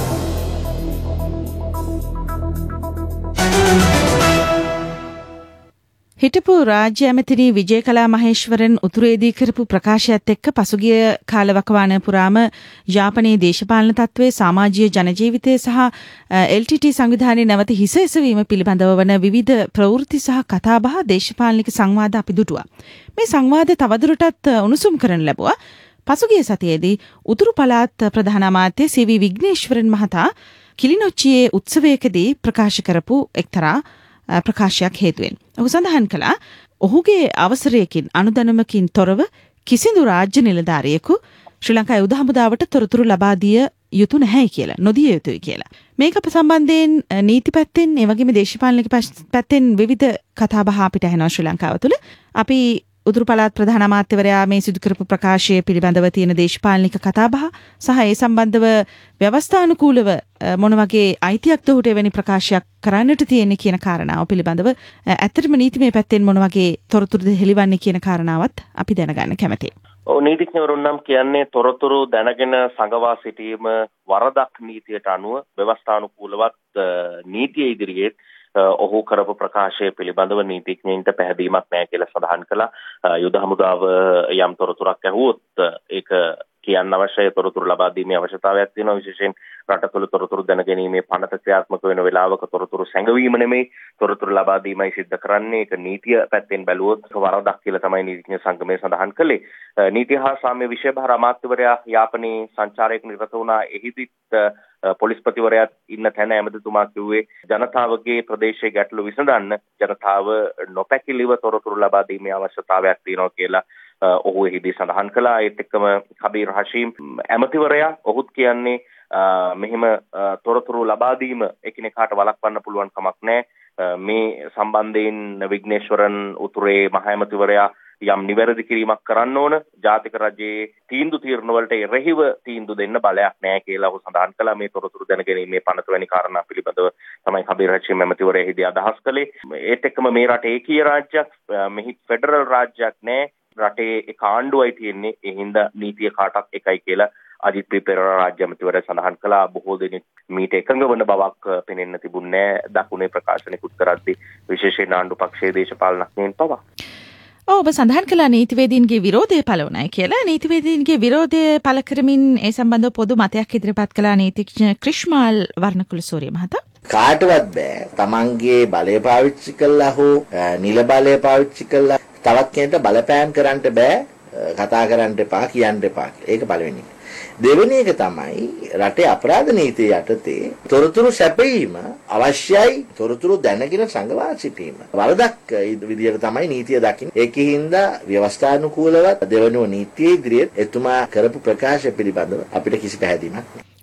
හිටපු රාජ්‍ය ඇමතිනි විජයකලා මහේශ්වරන් උතුරේදී කරපු ප්‍රකාශයත් එක්ක පසුගිය කාලවකවානය පුරාම යාපනයේ දේශපාලන තත්ත්වයේ සමාජීය ජනජීවිතය සහ එල් ටී ටී සංවිධානයේ නැවත හිස එසවීම පිළිබඳව වන විවිධ ප්‍රවෘත්ති සහ කතාබහ දේශපාලනික සංවාද අපි දුටුවා. මේ සංවාද තවදුරටත් උණුසුම් කරන ලැබුවා. පසුගිය සතියේදී උතුරු පළාත් ප්‍රධාන අමාත්‍ය සී වී විග්නේශ්වරන් මහතා කිලිනොච්චියේ උත්සවයකදී ප්‍රකාශ කරපු එක්තරා ප්‍රකාශයක් හේතුවෙන්. ඔහු සඳහන් කළා ඔහුගේ අවසරයකින් අනුදැනුමකින් තොරව කිසිදු රාජ්‍ය නිලධාරියෙකු ශ්‍රී ලංකා යුද හමුදාවට තොරතුරු ලබා දිය යුතු නැහැ කියලා, නොදිය යුතුයි කියලා. මේක සම්බන්ධයෙන් නීති පැත්තෙන් ඒ වගේම දේශපාලනික පැත්තෙන් විවිධ කතාබහ අපිට ඇහෙනවා ශ්‍රී ලංකාව තුළ. අපි උතුරු පළාත් ප්‍රධාන අමාත්‍යවරයා මේ සිදු කරපු ප්‍රකාශය පිළිබඳව තියෙන දේශපාලනික කතාබහ සහ ඒ සම්බන්ධව ව්‍යවස්ථානුකූලව මොන වගේ අයිතියක්ද ඔහුට එවැනි ප්‍රකාශයක් කරන්නට තියෙන්නේ කියන කාරණාව පිළිබඳව ඇත්තටම නීතිමය පැත්තෙන් මොන වගේ තොරතුරුද හෙළිවන්නේ කියන කාරණාවත් අපි දැනගන්න කැමතියි. ඔව් නීතිඥවරුන් නම් කියන්නේ තොරතුරු දැනගෙන සංගවා සිටීම වරදක් නීතියට අනුව ව්‍යවස්ථානුකූලවත් නීතිය ඉදිරියේ ඔහු කරපු ප්‍රකාශය පිළිබඳව නීතිඥයින්ට පැහැදීමක් නැහැ කියලා සඳහන් කළා. යුද හමුදාව යම් තොරතුරක් ඇහුවොත් ඒක කියන්න අවශ්‍ය තොරතුරු ලබා දීමේ අවශ්‍යතාවයක් තියෙනවා. විශේෂයෙන් රට තුළ තොරතුරු දැනගැනීමේ පනත ක්‍රියාත්මක වෙන වෙලාවක තොරතුරු සැඟවීම නෙමෙයි තොරතුරු ලබා දීමයි සිද්ධ කරන්නේ. ඒක නීතිය පැත්තෙන් බැලුවොත් වරදක් කියලා තමයි නීතිඥ සංගමය සඳහන් කළේ. නීති හා සාම්‍ය විෂයභාර අමාත්‍යවරයා යාපනයේ සංචාරයක නිරත වුණා. එහිදීත් පොලිස්පතිවරයා ඉන්න තැන ඇමතිතුමා කිව්වේ ජනතාවගේ ප්‍රදේශයේ ගැටලු විසඳන්න ජනතාව නොපැකිලිව තොරතුරු ලබා දීමේ අවශ්‍යතාවයක් තියෙනවා කියලා ඔහු එහිදී සඳහන් කළා. ඒත් එක්කම කබීර් හෂීම් ඇමතිවරයා ඔහුත් කියන්නේ මෙහෙම තොරතුරු ලබා දීම එකිනෙකාට වළක්වන්න පුළුවන් කමක් නැහැ. මේ සම්බන්ධයෙන් විග්නේශ්වරන් උතුරේ මහ ඇමතිවරයා යම් නිවැරදි කිරීමක් කරන්න ඕන. ජාතික රජයේ තීන්දුව තීරණ වලට එරෙහිව තීන්දුව දෙන්න බලයක් නැහැ කියලා ඔහු සඳහන් කළා. මේ තොරතුරු දැනගැනීමේ පනත වැනි කාරණා පිළිබඳව තමයි කබීර් හෂීම් ඇමතිවරයා එහිදී අදහස් කළේ. ඒත් එක්කම මේ රටේ ඒකීය රාජ්‍යයක් මෙහි ෆෙඩරල් රාජ්‍යයක් නැහැ. රටේ එක ආණ්ඩුවයි තියෙන්නේ. ඒ හින්දා නීතිය කාටත් එකයි කියලා අජිත් පෙරේරා රාජ්‍ය ඇමතිවරයා සඳහන් කළා. බොහෝ දෙනෙක් මීට එකඟ වන බවක් පෙනෙන්න තිබුණේ නැහැ. දකුණේ ප්‍රකාශනයකුත් කරද්දී විශේෂයෙන් ආණ්ඩු පක්ෂයේ දේශපාලනඥයින් පවා. ඔව් ඔබ සඳහන් කළා නීතිවේදීන්ගේ විරෝධය පළ වුණායි කියලා. නීතිවේදීන්ගේ විරෝධය පළ කරමින් ඒ සම්බන්ධව පොදු මතයක් ඉදිරිපත් කළා නීතිඥ ක්‍රිෂ්මාල් වර්ණකුලසූරිය මහතා. කාටවත් බෑ තමන්ගේ බලය පාවිච්චි කළා හෝ නිල බලය පාවිච්චි කළා තවත් කෙනෙක්ට බලපෑම් කරන්න බෑ, කතා කරන්න එපා, කියන්න එපා. ඒක පළවෙනි. දෙවෙනි එක තමයි රටේ අපරාධ නීතිය යටතේ තොරතුරු සැපයීම අවශ්‍යයි. තොරතුරු දැනගෙන සංගවා සිටීම වරදක් විදියට තමයි නීතිය දකින්නේ. ඒකින්ද ව්‍යවස්ථානුකූලව දෙවනුව නීතියේ ඉදිරියේ එතුමා කරපු ප්‍රකාශ පිළිබඳව අපිට කිසි පැහැදීමක් නැහැ.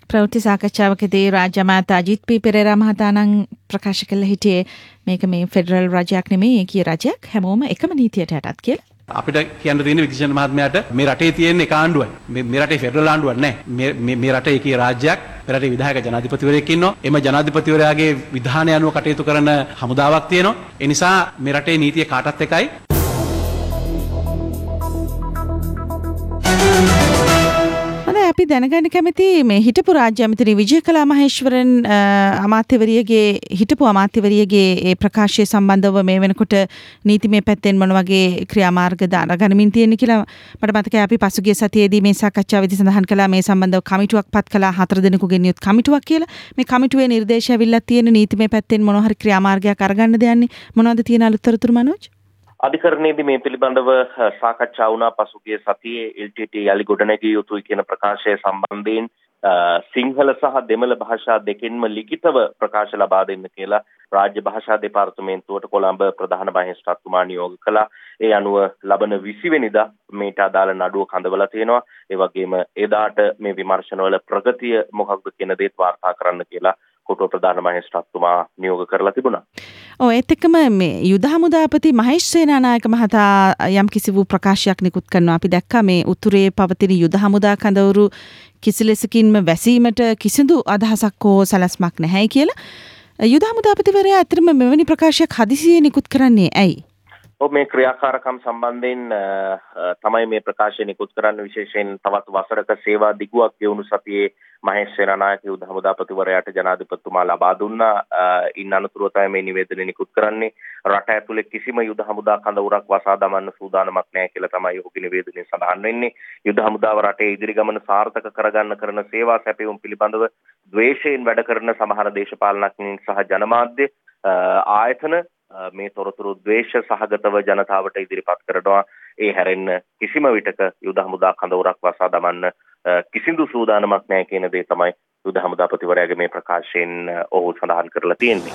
ප්‍රවෘත්ති සාකච්ඡාවකදී රාජ්‍ය අමාත්‍ය අජිත් පී පෙරේරා මහතා නම් ප්‍රකාශ කළ හිටියේ මේක මේ ෆෙඩරල් රජයක් නෙමෙයි ඒකීය රජයක් හැමෝම එකම නීතියට යටත් කියලා. අපිට කියන්න තියෙන වික්ෂණ මහත්මයාට මේ රටේ තියෙන එක ආණ්ඩුවයි. මේ මේ රටේ ෆෙඩරල් ආණ්ඩුවක් නැහැ. මේ මේ රටේ ඒකීය රාජ්‍යයක්. මේ රටේ විධායක ජනාධිපතිවරයෙක් ඉන්නවා. එම ජනාධිපතිවරයාගේ විධානය අනුව කටයුතු කරන හමුදාවක් තියෙනවා. ඒ නිසා මේ රටේ නීතිය කාටත් එකයි. අපි දැනගන්න කැමති මේ හිටපු රාජ්‍ය ඇමති විජයකලා මහේශ්වරන් අමාත්‍යවරියගේ හිටපු අමාත්‍යවරියගේ ඒ ප්‍රකාශය සම්බන්ධව මේ වෙනකොට නීතිමය පැත්තෙන් මොන වගේ ක්‍රියාමාර්ගද අරගනිමින් තියෙන්නේ කියලා මට මතකයි අපි පසුගිය සතියේදී මේ සාකච්ඡාවේදී සඳහන් කළා මේ සම්බන්ධව කමිටුවක් පත් කළා හතර දෙනෙකුගෙන් යුත් කමිටුවක් කියලා. මේ කමිටුවේ නිර්දේශය ඇවිල්ලා තියෙන නීතිමය පැත්තෙන් මොන හරි ක්‍රියාමාර්ගයක් අරගන්නද යන්නේ මොනවද තියෙන අලුත්තරතුරු මනෝජ්? අධිකරණයේදී මේ පිළිබඳව සාකච්ඡා වුණා පසුගිය සතියේ එල් ටී ටී යලි ගොඩනැගිය යුතුයි කියන ප්‍රකාශය සම්බන්ධයෙන් සිංහල සහ දෙමළ භාෂා දෙකෙන්ම ලිඛිතව ප්‍රකාශ ලබා දෙන්න කියලා රාජ්‍ය භාෂා දෙපාර්තමේන්තුවට කොළඹ ප්‍රධාන මහේස්ත්‍රාත්තුමා නියෝග කළා. ඒ අනුව ලබන විසි වෙනිදා මේට අදාළ නඩුව කඳවලා තියෙනවා. ඒ වගේම එදාට මේ විමර්ශනවල ප්‍රගතිය මොකක්ද කියන දේත් වාර්තා කරන්න කියලා කොටුව ප්‍රධාන මහේස්ත්‍රාත්තුමා නියෝග කරලා තිබුණා. ඔව් ඒත් එක්කම මේ යුද හමුදාපති මහේෂ් සේනානායක මහතා යම් කිසි වූ ප්‍රකාශයක් නිකුත් කරනවා. අපි දැක්කා මේ උතුරේ පවතින යුද හමුදා කඳවුරු කිසිලෙසකින්ම වැසීමට කිසිදු අදහසක් හෝ සැලැස්මක් නැහැ කියලා. යුද හමුදාපතිවරයා ඇත්තටම මෙවැනි ප්‍රකාශයක් හදිසියේ නිකුත් කරන්නේ ඇයි? ඔව් මේ ක්‍රියාකාරකම් සම්බන්ධයෙන් තමයි මේ ප්‍රකාශය නිකුත් කරන්න විශේෂයෙන් තවත් වසරක සේවා දිගුවක් ගෙවුණු සතියේ මහේෂ් සේනානායක යුද හමුදාපතිවරයාට ජනාධිපතිතුමා ලබා දුන්නා. ඉන් අනතුරුව තමයි මේ නිවේදනය නිකුත් කරන්නේ. රට ඇතුලේ කිසිම යුද හමුදා කඳවුරක් වසා දමන්න සූදානමක් නැහැ කියලා තමයි ඔහුගේ නිවේදනයේ සඳහන් වෙන්නේ. යුද හමුදාව රටේ ඉදිරි ගමන සාර්ථක කරගන්න කරන සේවා සැපයුම් පිළිබඳව ද්වේෂයෙන් වැඩ කරන සමහර දේශපාලනඥයින් සහ ජනමාධ්‍ය ආයතන මේ තොරතුරු ද්වේෂ සහගතව ජනතාවට ඉදිරිපත් කරනවා. ඒ හැරෙන්න කිසිම විටක යුද හමුදා කඳවුරක් වසා දමන්න කිසිදු සූදානමක් නැහැ කියන දේ තමයි යුද හමුදාපතිවරයාගේ මේ ප්‍රකාශයෙන් ඔහු සඳහන් කරලා තියෙන්නේ.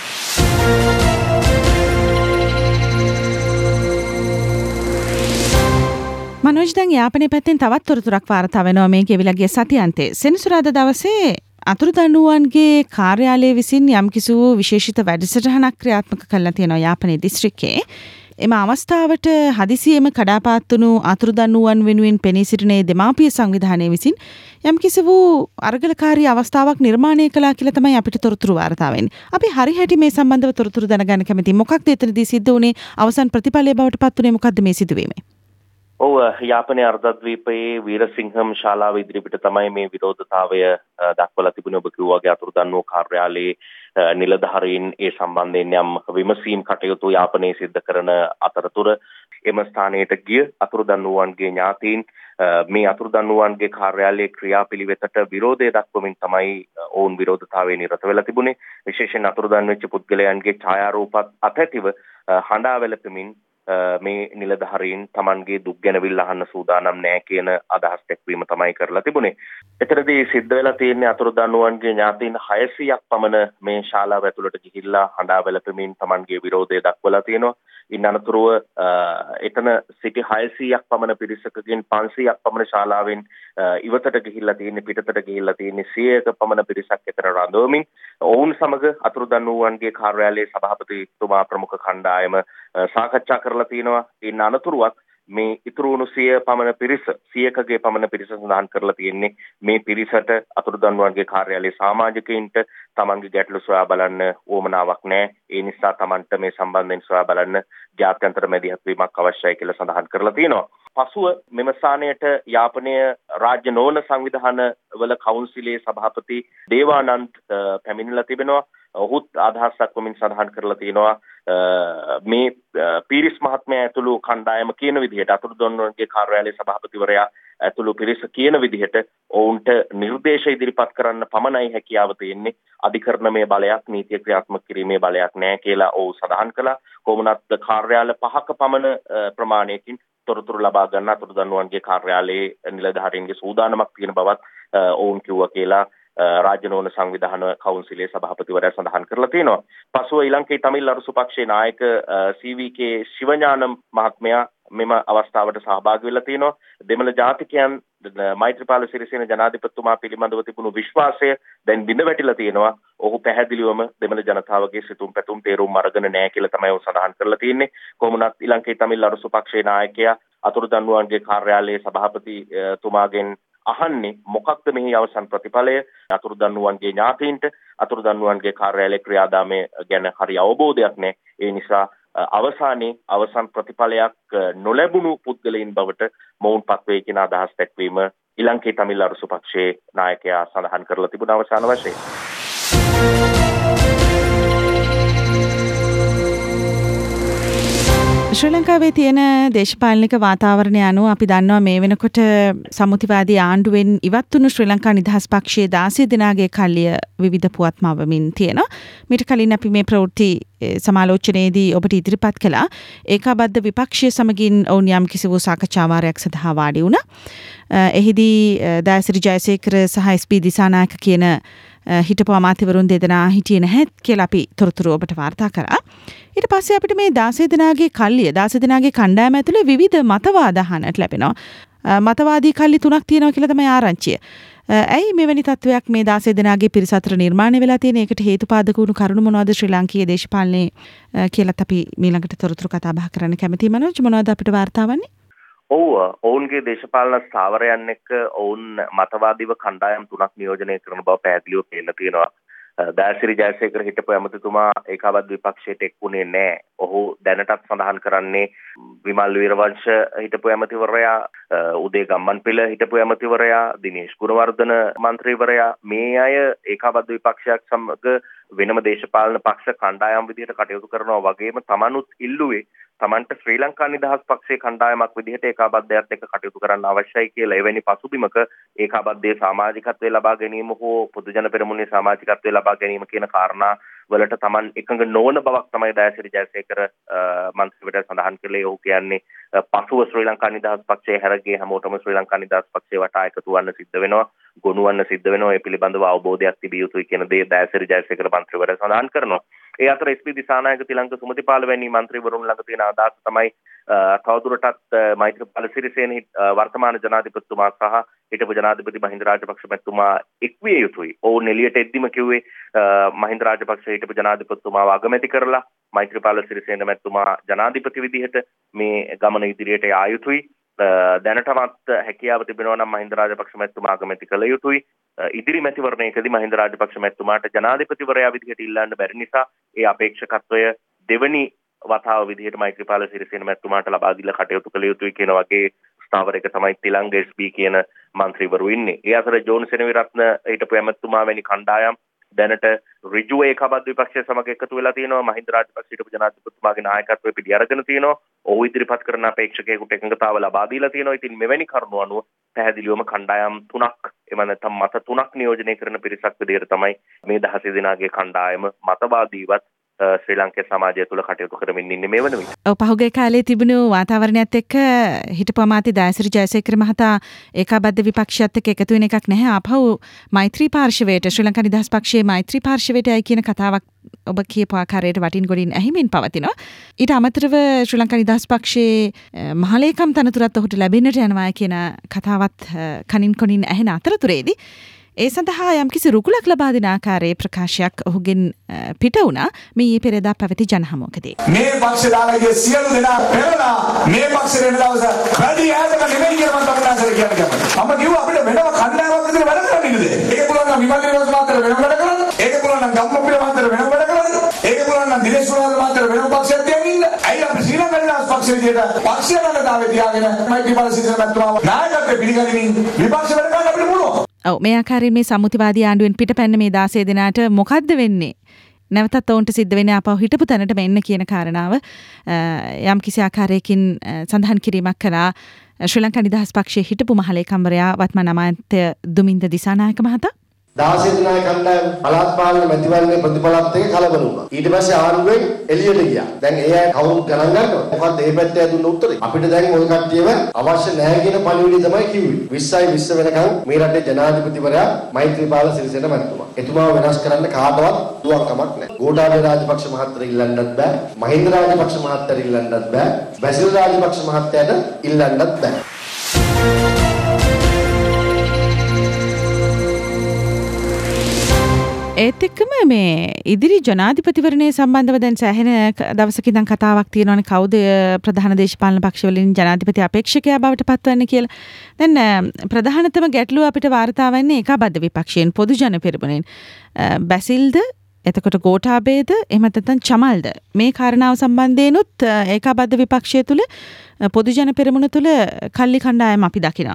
මනෝජ් දැන් යාපනයේ පැත්තෙන් තවත් තොරතුරක් වාර්තා වෙනවා මේ ගෙවිලා ගිය සතියන්තේ. සෙනසුරාදා දවසේ අතුරුදන්නුවන්ගේ කාර්යාලය විසින් යම්කිසි වූ විශේෂිත වැඩසටහනක් ක්‍රියාත්මක කරලා තියෙනවා යාපනයේ දිස්ත්‍රික්කයේ. එම අවස්ථාවට හදිසියෙම කඩාපාත් වුණු අතුරුදන්නුවන් වෙනුවෙන් පෙනී සිටින දෙමාපිය සංවිධානය විසින් යම්කිසි වූ අරගලකාරී අවස්ථාවක් නිර්මාණය කළා කියලා තමයි අපිට තොරතුරු වාර්තා වෙන්නේ. අපි හරි හැටි මේ සම්බන්ධව තොරතුරු දැනගන්න කැමතියි. මොකක්ද එතනදී සිද්ධ වුණේ? අවසන් ප්‍රතිඵලය බවට පත් වුණේ මොකක්ද මේ සිදුවීම? ඔව් යාපනයේ අර්ධද්වීපයේ වීරසිංහම් ශාලාව ඉදිරිපිට තමයි මේ විරෝධතාවය දක්වලා තිබුණේ. ඔබ කිව්වා වගේ අතුරුදන්නුව කාර්යාලයේ නිලධාරීන් ඒ සම්බන්ධයෙන් යම් විමසීම් කටයුතු යාපනයේ සිද්ධ කරන අතරතුර එම ස්ථානයට ගිය අතුරුදන්නුවන්ගේ ඥාතීන් මේ අතුරුදන්නුවන්ගේ කාර්යාලයේ ක්‍රියාපිළිවෙතට විරෝධය දක්වමින් තමයි ඔවුන් විරෝධතාවයේ නිරත වෙලා තිබුණේ. විශේෂයෙන් අතුරුදන් වෙච්ච පුද්ගලයන්ගේ ඡායාරූපත් අතැතිව හඬා වැළපෙමින් මේ නිලධාරීන් Tamanගේ දුක් ගැනවිල් අහන්න සූදානම් නැහැ කියන අදහස් දැක්වීම තමයි කරලා තිබුණේ. එතරදී සිද්ධ වෙලා තියෙන්නේ අතුරුදන්නුවන්ගේ ඥාතීන් හයසීයක් පමණ මේ ශාලාව ඇතුළට ගිහිල්ලා හඬා වැළපෙමින් Tamanගේ විරෝධය දක්වලා තියෙනවා. ඉන් අනතුරුව එතන සිටි හයසීයක් පමණ පිරිසකකින් පන්සීයක් පමණ ශාලාවෙන් ඉවතට ගිහිල්ලා තියෙන්නේ පිටතට ගිහිල්ලා තියෙන්නේ සියයක පමණ පිරිසක් එතන රඳවමින් ඔවුන් සමග අතුරුදන්නුවන්ගේ කාර්යාලයේ සභාපතිතුමා ප්‍රමුඛ කණ්ඩායම සාකච්ඡා කරලා තියෙනවා. ඉන් අනතුරුවත් මේ ඉතුරු වුණු සිය පමණ පිරිස සියකගේ පමණ පිරිස සඳහන් කරලා තියෙන්නේ මේ පිරිසට අතුරුදන්නුවන්ගේ කාර්යාලයේ සමාජිකයින්ට තමන්ගේ ගැටලු සොයා බලන්න උවමනාවක් නැහැ. ඒ නිසා තමන්ට මේ සම්බන්ධයෙන් සොයා බලන්න ජාත්‍යන්තර මැදිහත් වීමක් අවශ්‍යයි කියලා සඳහන් කරලා තියෙනවා. පසුව මෙම ස්ථානයට යාපනය රාජ්‍ය නොවන සංවිධාන වල කවුන්සිලේ සභාපති දේවානන්ද් පැමිණිලා තිබෙනවා. ඔහුත් අදහස් දක්වමින් සඳහන් කරලා තියෙනවා මේ පීරිස් මහත්මයා ඇතුළු කණ්ඩායම කියන විදිහට අතුරුදන්නුවන්ගේ කාර්යාලයේ සභාපතිවරයා ඇතුළු පිරිස කියන විදිහට ඔවුන්ට නිර්දේශ ඉදිරිපත් කරන්න පමණයි හැකියාව තියෙන්නේ. අධිකරණමය බලයක් නීතිය ක්‍රියාත්මක කිරීමේ බලයක් නැහැ කියලා ඔහු සඳහන් කළා. කොමුණත් කාර්යාල පහක පමණ ප්‍රමාණයකින් තොරතුරු ලබා ගන්න අතුරුදන්නුවන්ගේ කාර්යාලයේ නිලධාරීන්ගේ සූදානමක් තියෙන බවත් ඔවුන් කිව්වා කියලා රාජ්‍ය නොවන සංවිධාන කවුන්සිලේ සභාපතිවරයා සඳහන් කරලා තියෙනවා. පසුව ඊලංකේ තමිල් අරුසු පක්ෂයේ නායක සී වී කේ ශිවඥානම් මහත්මයා මෙම අවස්ථාවට සහභාගී වෙලා තිනවා. දෙමළ ජාතිකයන් මෛත්‍රීපාල සිරිසේන ජනාධිපතිතුමා පිළිබඳව තිබුණු විශ්වාසය දැන් බිඳ වැටිලා තියෙනවා. ඔහු පැහැදිලිවම දෙමළ ජනතාවගේ සිතුම් පැතුම් තේරුම් අරගෙන නැහැ කියලා තමයි ඔහු සඳහන් කරලා තියෙන්නේ. කොහොමුණත් ශ්‍රී ලංකේ තමිල් අරසු පක්ෂයේ නායකයා අතුරුදන්වන්ගේ කාර්යාලයේ සභාපතිතුමාගෙන් අහන්නේ මොකක්ද මෙහි අවසන් ප්‍රතිඵලය? අතුරුදන්වන්ගේ ඥාතීන්ට අතුරුදන්වන්ගේ කාර්යාලයේ ක්‍රියාදාමය ගැන හරි අවබෝධයක් නැහැ. ඒ නිසා අවසානයේ අවසන් ප්‍රතිඵලයක් නොලැබුණු පුද්ගලයන් බවට මොවුන් පත්වේ කියන අදහස් දැක්වීම ශ්‍රී ලංකේ තමිල් අරසු පක්ෂයේ නායකයා සඳහන් කරලා තිබුණ අවසාන වශයෙන්. ශ්‍රී ලංකාවේ තියෙන දේශපාලනික වාතාවරණය අනුව අපි දන්නවා මේ වෙනකොට සමුතිවාදී ආණ්ඩුවෙන් ඉවත් වුණු ශ්‍රී ලංකා නිදහස් පක්ෂයේ දාසය දෙනාගේ කල්ලිය විවිධ පුවත් මවමින් තියෙනවා. මීට කලින් අපි මේ ප්‍රවෘත්ති සමාලෝචනයේදී ඔබට ඉදිරිපත් කළා. ඒකාබද්ධ විපක්ෂය සමගින් ඔවුන් යම් කිසි වූ සාකච්ඡා වාරයක් සඳහා වාඩි වුණා. එහිදී දාසිරි ජයසේකර සහ එස් පී දිසානායක කියන හිටපු අමාත්‍යවරුන් දෙදෙනා හිටියේ නැහැ කියලා අපි තොරතුරු ඔබට වාර්තා කරා. ඊට පස්සේ අපිට මේ දාසය දෙනාගේ කල්ලිය දාසය දෙනාගේ කණ්ඩායම ඇතුලේ විවිධ මතවාද අහන්නට ලැබෙනවා. මතවාදී කල්ලි තුනක් තියෙනවා කියලා තමයි ආරංචිය. ඇයි මෙවැනි තත්වයක් මේ දාසය දෙනාගේ පිරිස අතර නිර්මාණය වෙලා තියෙන? ඒකට හේතුපාදක වුණු කරුණු මොනවද ශ්‍රී ලාංකීය දේශපාලනයේ කියලාත් අපි ඊළඟට තොරතුරු කතා බහ කරන්න කැමතියි. මනෝජ්, මොනවද අපිට වාර්තා වන්නේ? ඔව්, ඔවුන්ගේ දේශපාලන ස්ථාවරයන් එක්ක ඔවුන් මතවාදීව කණ්ඩායම් තුනක් නියෝජනය කරන බව පැහැදිලිව පේන්න තියෙනවා. දාසිරි ජයසේකර හිටපු ඇමතිතුමා ඒකාබද්ධ විපක්ෂයට එක්ුණේ නැහැ. ඔහු දැනටත් සඳහන් කරන්නේ විමල් වීරවංශ හිටපු ඇමතිවරයා, උදේ ගම්මන්පිල හිටපු ඇමතිවරයා, දිනේෂ් ගුණවර්ධන මන්ත්‍රීවරයා මේ අය ඒකාබද්ධ විපක්ෂයක් සමග වෙනම දේශපාලන පක්ෂ කණ්ඩායම් විදිහට කටයුතු කරනවා වගේම තමනුත් ඉල්ලුවේ තමන්ට ශ්‍රී ලංකා නිදහස් පක්ෂයේ කණ්ඩායමක් විදිහට ඒකාබද්ධයත් එක්ක කටයුතු කරන්න අවශ්‍යයි කියලා. එවැනි පසුබිමක ඒකාබද්ධයේ සමාජිකත්වය ලබා ගැනීම හෝ පොදුජන පෙරමුණේ සමාජිකත්වය ලබා ගැනීම කියන කාරණා වලට තමන් එකඟ නොවන බවක් තමයි දාසිරි ජයසේකර මන්ත්‍රීවරයා සඳහන් කළේ. ඔහු කියන්නේ පසුව ශ්‍රී ලංකා නිදහස් පක්ෂයේ හැරගිය හැමෝටම ශ්‍රී ලංකා නිදහස් පක්ෂයේ වටා එකතු වන්න සිද්ධ වෙනවා, ගොනුවන්න සිද්ධ වෙනවා. ඒ පිළිබඳව අවබෝධයක් තිබිය යුතුයි කියන දේ දාසිරි ජයසේකර මන්ත්‍රීවරයා සඳහන් කරනවා. ඒ අතර එස් පී දිසානායක තිලංක සුමතිපාල වැනි මන්ත්‍රීවරුන් ළඟ තියෙන අදහස තමයි තවදුරටත් මෛත්‍රීපාල සිරිසේන වර්තමාන ජනාධිපතිතුමා සහ හිටපු ජනාධිපති මහින්ද රාජපක්ෂ මැතිතුමා එක්විය යුතුයි. ඔවුන් එළියට එද්දිම කිව්වේ මහින්ද රාජපක්ෂ හිටපු ජනාධිපතිතුමාව අගමැති කරලා මෛත්‍රීපාල සිරිසේන මැතිතුමා ජනාධිපති විදිහට මේ ගමන ඉදිරියට යා යුතුයි. දැනටමත් හැකියාව තිබෙනවා නම් මහින්ද රාජපක්ෂ මැතිතුමා අගමැති කළ යුතුයි. ඉදිරි මැතිවරණයකදී මහින්ද රාජපක්ෂ මැතිතුමාට ජනාධිපතිවරයා විදිහට ඉල්ලන්න බැරි නිසා ඒ අපේක්ෂකත්වය දෙවනි වතාව විදිහට මෛත්‍රීපාල සිරිසේන මැතිතුමාට ලබා දීලා කටයුතු කළ යුතුයි කියන වගේ ස්ථාවරයක තමයි තිලංග එස් පී කියන මන්ත්‍රීවරු ඉන්නේ. ඒ අතර ජෝන් සෙනවිරත්න හිටපු ඇමතිතුමා වැනි කණ්ඩායම් දැනට ඍජුව ඒකාබද්ධ විපක්ෂය සමග එකතු වෙලා තියෙනවා. මහින්ද රාජපක්ෂ හිටපු ජනාධිපතිතුමාගේ නායකත්වය පිළි අරගෙන තියෙනවා. ඔහු ඉදිරිපත් කරන අපේක්ෂකයෙකුට එකඟතාව ලබා දීලා තියෙනවා. ඉතින් මෙවැනි කරුණු අනුව පැහැදිලිවම කණ්ඩායම් තුනක් එම නැත්නම් මත තුනක් නියෝජනය කරන පිරිසක් විදිහට තමයි මේ දහසේ දෙනාගේ කණ්ඩායම මතවාදීවත් ශ්‍රී ලංකේ සමාජය තුළ කටයුතු කරමින් ඉන්නේ මේ වන විට. ඔව්, පහුගිය කාලේ තිබුණු වාතාවරණයත් එක්ක හිටපු අමාත්‍ය දාසිරි ජයසේකර මහතා ඒකාබද්ධ විපක්ෂයත් එක්ක එකතු වෙන එකක් නැහැ. ආපහු මෛත්‍රී පාර්ශවයට ශ්‍රී ලංකා නිදහස් පක්ෂයේ මෛත්‍රී පාර්ශවයට යයි කියන කතාවක් ඔබ කියපු ආකාරයට වටින් ගොඩින් ඇහිමින් පවතිනවා. ඊට අමතරව ශ්‍රී ලංකා නිදහස් පක්ෂයේ මහලේකම් තනතුරත් ඔහුට ලැබෙන්නට යනවා කියන කතාවත් කනින් කොනින් ඇහෙන අතරතුරේදී ඒ සඳහා යම්කිසි රුකුලක් ලබා දෙන ආකාරයේ ප්‍රකාශයක් ඔහුගෙන් පිට වුණා මේ පෙරේදා පැවති ජනහමුවකදී. මේ පක්ෂ දාලා ගිය සියලු දෙනා පෙරලා මේ පක්ෂේ වෙන දවස වැඩි ඈතක නෙමෙයි කියලා මම තමුනාසර කියන්නේ කැමතියි. මම කිව්වා අපිට වෙනම කණ්ඩායමක් විදිහට වැඩ කරන්න ඉන්නද? ඒක පුළුවන් නම් විමල් විරෝධ මාතර වෙනම වැඩ කරන්න. ඒක පුළුවන් නම් ගම්මුපිර මාතර වෙනම වැඩ කරන්න. ඒක පුළුවන් නම් දිනේෂ් ගුණවර්ධන මාතර වෙනම පක්ෂයක් තියන් ඉන්න. අයියා අපි ශ්‍රී ලංකා නිදහස් පක්ෂයේ විදිහට පක්ෂය ගන්නතාවේ තියාගෙන මෛත්‍රීපාල සිරිසේන මැතිතුමාව නායකත්වයේ පිළිගනිමින් විපක්ෂ වැඩ කරන්න අපිට පුළුවන්. ඔව්, මේ ආකාරයෙන් මේ සම්මුතිවාදී ආණ්ඩුවෙන් පිටපැන්න මේ දාසය දෙනාට මොකද්ද වෙන්නේ? නැවතත් ඔවුන්ට සිද්ධ වෙන්නේ ආපහු හිටපු තැනටම එන්න කියන කාරණාව යම් කිසි ආකාරයකින් සඳහන් කිරීමක් කළා ශ්‍රී ලංකා නිදහස් පක්ෂයේ හිටපු මහලේකම්වරයා වත්මන් අමාත්‍ය දුමින්ද දිසානායක මහතා. දාසය දෙනා කණ්ඩායම පළාත් පාලන මැතිවරණයේ ප්‍රතිඵලත් එක්ක කලබල වුණා. ඊට පස්සේ ආණ්ඩුවෙන් එළියට ගියා. දැන් ඒ අය කවුරුත් ගණන් ගන්නවද? මොකද්ද මේ පැත්තේ දුන්න උත්තරේ? අපිට දැන් ওই කට්ටියව අවශ්‍ය නැහැ කියන පණිවිඩය තමයි කිව්වේ. විස්සයි විස්ස වෙනකන් මේ රටේ ජනාධිපතිවරයා මෛත්‍රීපාල සිරිසේන මැතිතුමා. එතුමාව වෙනස් කරන්න කාටවත් දුවක්කමක් නැහැ. ගෝඨාභය රාජපක්ෂ මහත්තයා ඉල්ලන්නත් බෑ. මහින්ද රාජපක්ෂ මහත්තයා ඉල්ලන්නත් බෑ. බැසිල් රාජපක්ෂ මහත්තයාට ඉල්ලන්නත් බෑ. ඒත් එක්කම මේ ඉදිරි ජනාධිපතිවරණය සම්බන්ධව දැන් සෑහෙන දවසක ඉඳන් කතාවක් තියෙනවානේ කවුද ප්‍රධාන දේශපාලන පක්ෂවලින් ජනාධිපති අපේක්ෂකයා බවට පත්වන්නේ කියලා. දැන් ප්‍රධානතම ගැටලුව අපිට වාර්තා වෙන්නේ ඒකාබද්ධ විපක්ෂයෙන් පොදු ජන පෙරමුණෙන්. බැසිල්ද එතකොට ගෝඨාභයද එහෙම නැත්නම් චමල්ද මේ කාරණාව සම්බන්ධයෙන්ුත් ඒකාබද්ධ විපක්ෂය තුල පොදු ජන පෙරමුණ තුල කල්ලි කණ්ඩායම අපි දකිනවා.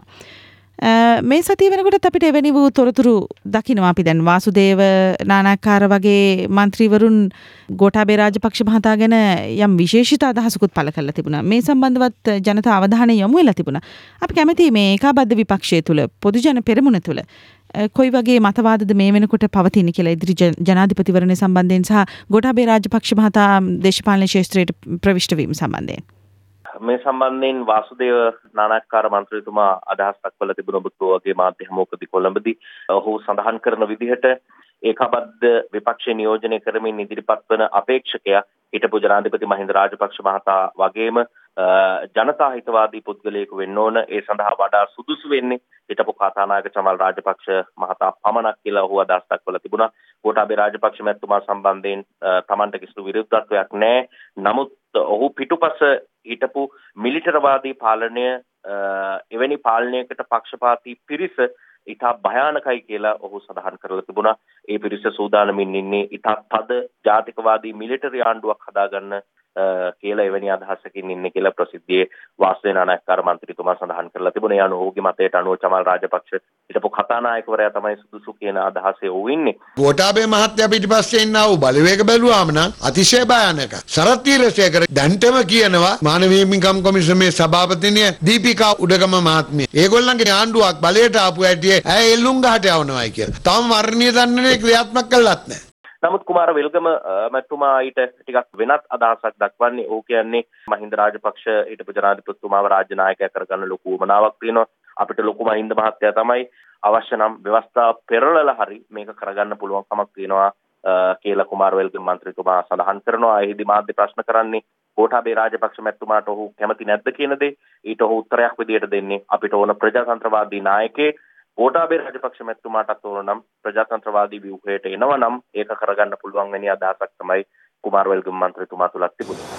මේ සතිය වෙනකොට අපිට එවැනි වූ තොරතුරු දකිනවා අපි දැන් වාසුදේව නානාකාර වගේ മന്ത്രിවරුන් ගෝඨාභය රාජපක්ෂ මහතා ගැන යම් විශේෂිත අදහසකුත් පළ කරලා තිබුණා. මේ සම්බන්ධවත් ජනතා අවධානය යොමු වෙලා තිබුණා. අපි කැමතියි මේ ඒකාබද්ධ විපක්ෂය තුල පොදු ජන පෙරමුණ තුල කොයි වගේ මතවාදද මේ වෙනකොට පවතින කියලා ඉදිරි ජනාධිපතිවරණය සම්බන්ධයෙන් සහ ගෝඨාභය රාජපක්ෂ මහතා දේශපාලන ක්ෂේත්‍රයට ප්‍රවිෂ්ඨ වීම සම්බන්ධයෙන්. මේ සම්බන්ධයෙන් වාසුදේව නානාකාර මන්ත්‍රීතුමා අදහස් දක්වලා තිබුණ ඔබතුමාගේ මාධ්‍ය හමුවකදී කොළඹදී ඔහු සඳහන් කරන විදිහට ඒකාබද්ධ විපක්ෂය නියෝජනය කරමින් ඉදිරිපත් වන අපේක්ෂකයා හිටපු ජනාධිපති මහින්ද රාජපක්ෂ මහතා වගේම ජනතා හිතවාදී පුද්ගලයෙකු වෙන්න ඕන. ඒ සඳහා වඩා සුදුසු වෙන්නේ හිටපු කතානායක චමල් රාජපක්ෂ මහතා පමණක් කියලා ඔහු අදහස් දක්වලා තිබුණා. ගෝඨාභය රාජපක්ෂ මැතිතුමා සම්බන්ධයෙන් තමන්ට කිසිදු විරුද්ධත්වයක් නැහැ. නමුත් ඔහු පිටුපස හිටපු මිලිටරවාදී පාලනය එවැනි පාලනයකට පක්ෂපාතී පිරිස ඉතා භයානකයි කියලා ඔහු සඳහන් කරලා තිබුණා. ඒ පිරිස සූදානමින් ඉන්නේ ඉතා තද ජාතිකවාදී මිලිටරි ආණ්ඩුවක් හදාගන්න කියලා එවැනි අදහසකින් ඉන්නේ කියලා ප්‍රසිද්ධියේ වාසුදේව නානායක්කාර මන්ත්‍රීතුමා සඳහන් කරලා තිබුණේ. යන ඔහුගේ මතයට අනුව චමල් රාජපක්ෂ හිටපු කතානායකවරයා තමයි සුදුසු කියන අදහසේ ඔහු ඉන්නේ. ගෝඨාභය මහත්තයා පිටිපස්සේ ඉන්නා වූ බලවේග බැලුවාම නම් අතිශය භයානකයි. සරත් තීරසේකර දැන්ටම කියනවා මානව හිමිකම් කොමිසමේ සභාපතිනිය දීපිකා උඩගම මහත්මිය. ඒගොල්ලන්ගේ ආණ්ඩුවක් බලයට ආපු ඇටියේ ඇය එල්ලුම් ගහට යවනවායි කියලා. තාම මරණීය දඬුවමේ ක්‍රියාත්මක කළත් නැහැ. නමුත් කුමාර වෙල්ගම මැතිතුමා ඊට ටිකක් වෙනත් අදහසක් දක්වන්නේ. ඔහු කියන්නේ මහින්ද රාජපක්ෂ හිටපු ජනාධිපතිතුමාව රාජ්‍ය നായකයා කරගන්න ලොකු උවමනාවක් තියෙනවා. අපිට ලොකු මහින්ද මහත්තයා තමයි අවශ්‍ය නම් ව්‍යවස්ථා පෙරළලා හරි මේක කරගන්න පුළුවන් කමක් තියෙනවා කියලා කුමාර වෙල්ගම මන්ත්‍රීතුමා සඳහන් කරනවා. එහිදී මාධ්‍ය ප්‍රශ්න කරන්නේ ගෝඨාභය රාජපක්ෂ මැතිතුමාට ඔහු කැමති නැද්ද කියන දේ. ඊට ඔහු උත්තරයක් විදියට දෙන්නේ අපිට ඕන ප්‍රජාතන්ත්‍රවාදී නායකයෙක්. ගෝඨාභය රාජපක්ෂ මැතිතුමාටත් ඕන නම් ප්‍රජාතන්ත්‍රවාදී ව්‍යුහයට එනවා නම් ඒක කරගන්න පුළුවන් වෙන අදහසක් තමයි කුමාර වෙල්ගම මන්ත්‍රීතුමා තුලත් තිබුණේ.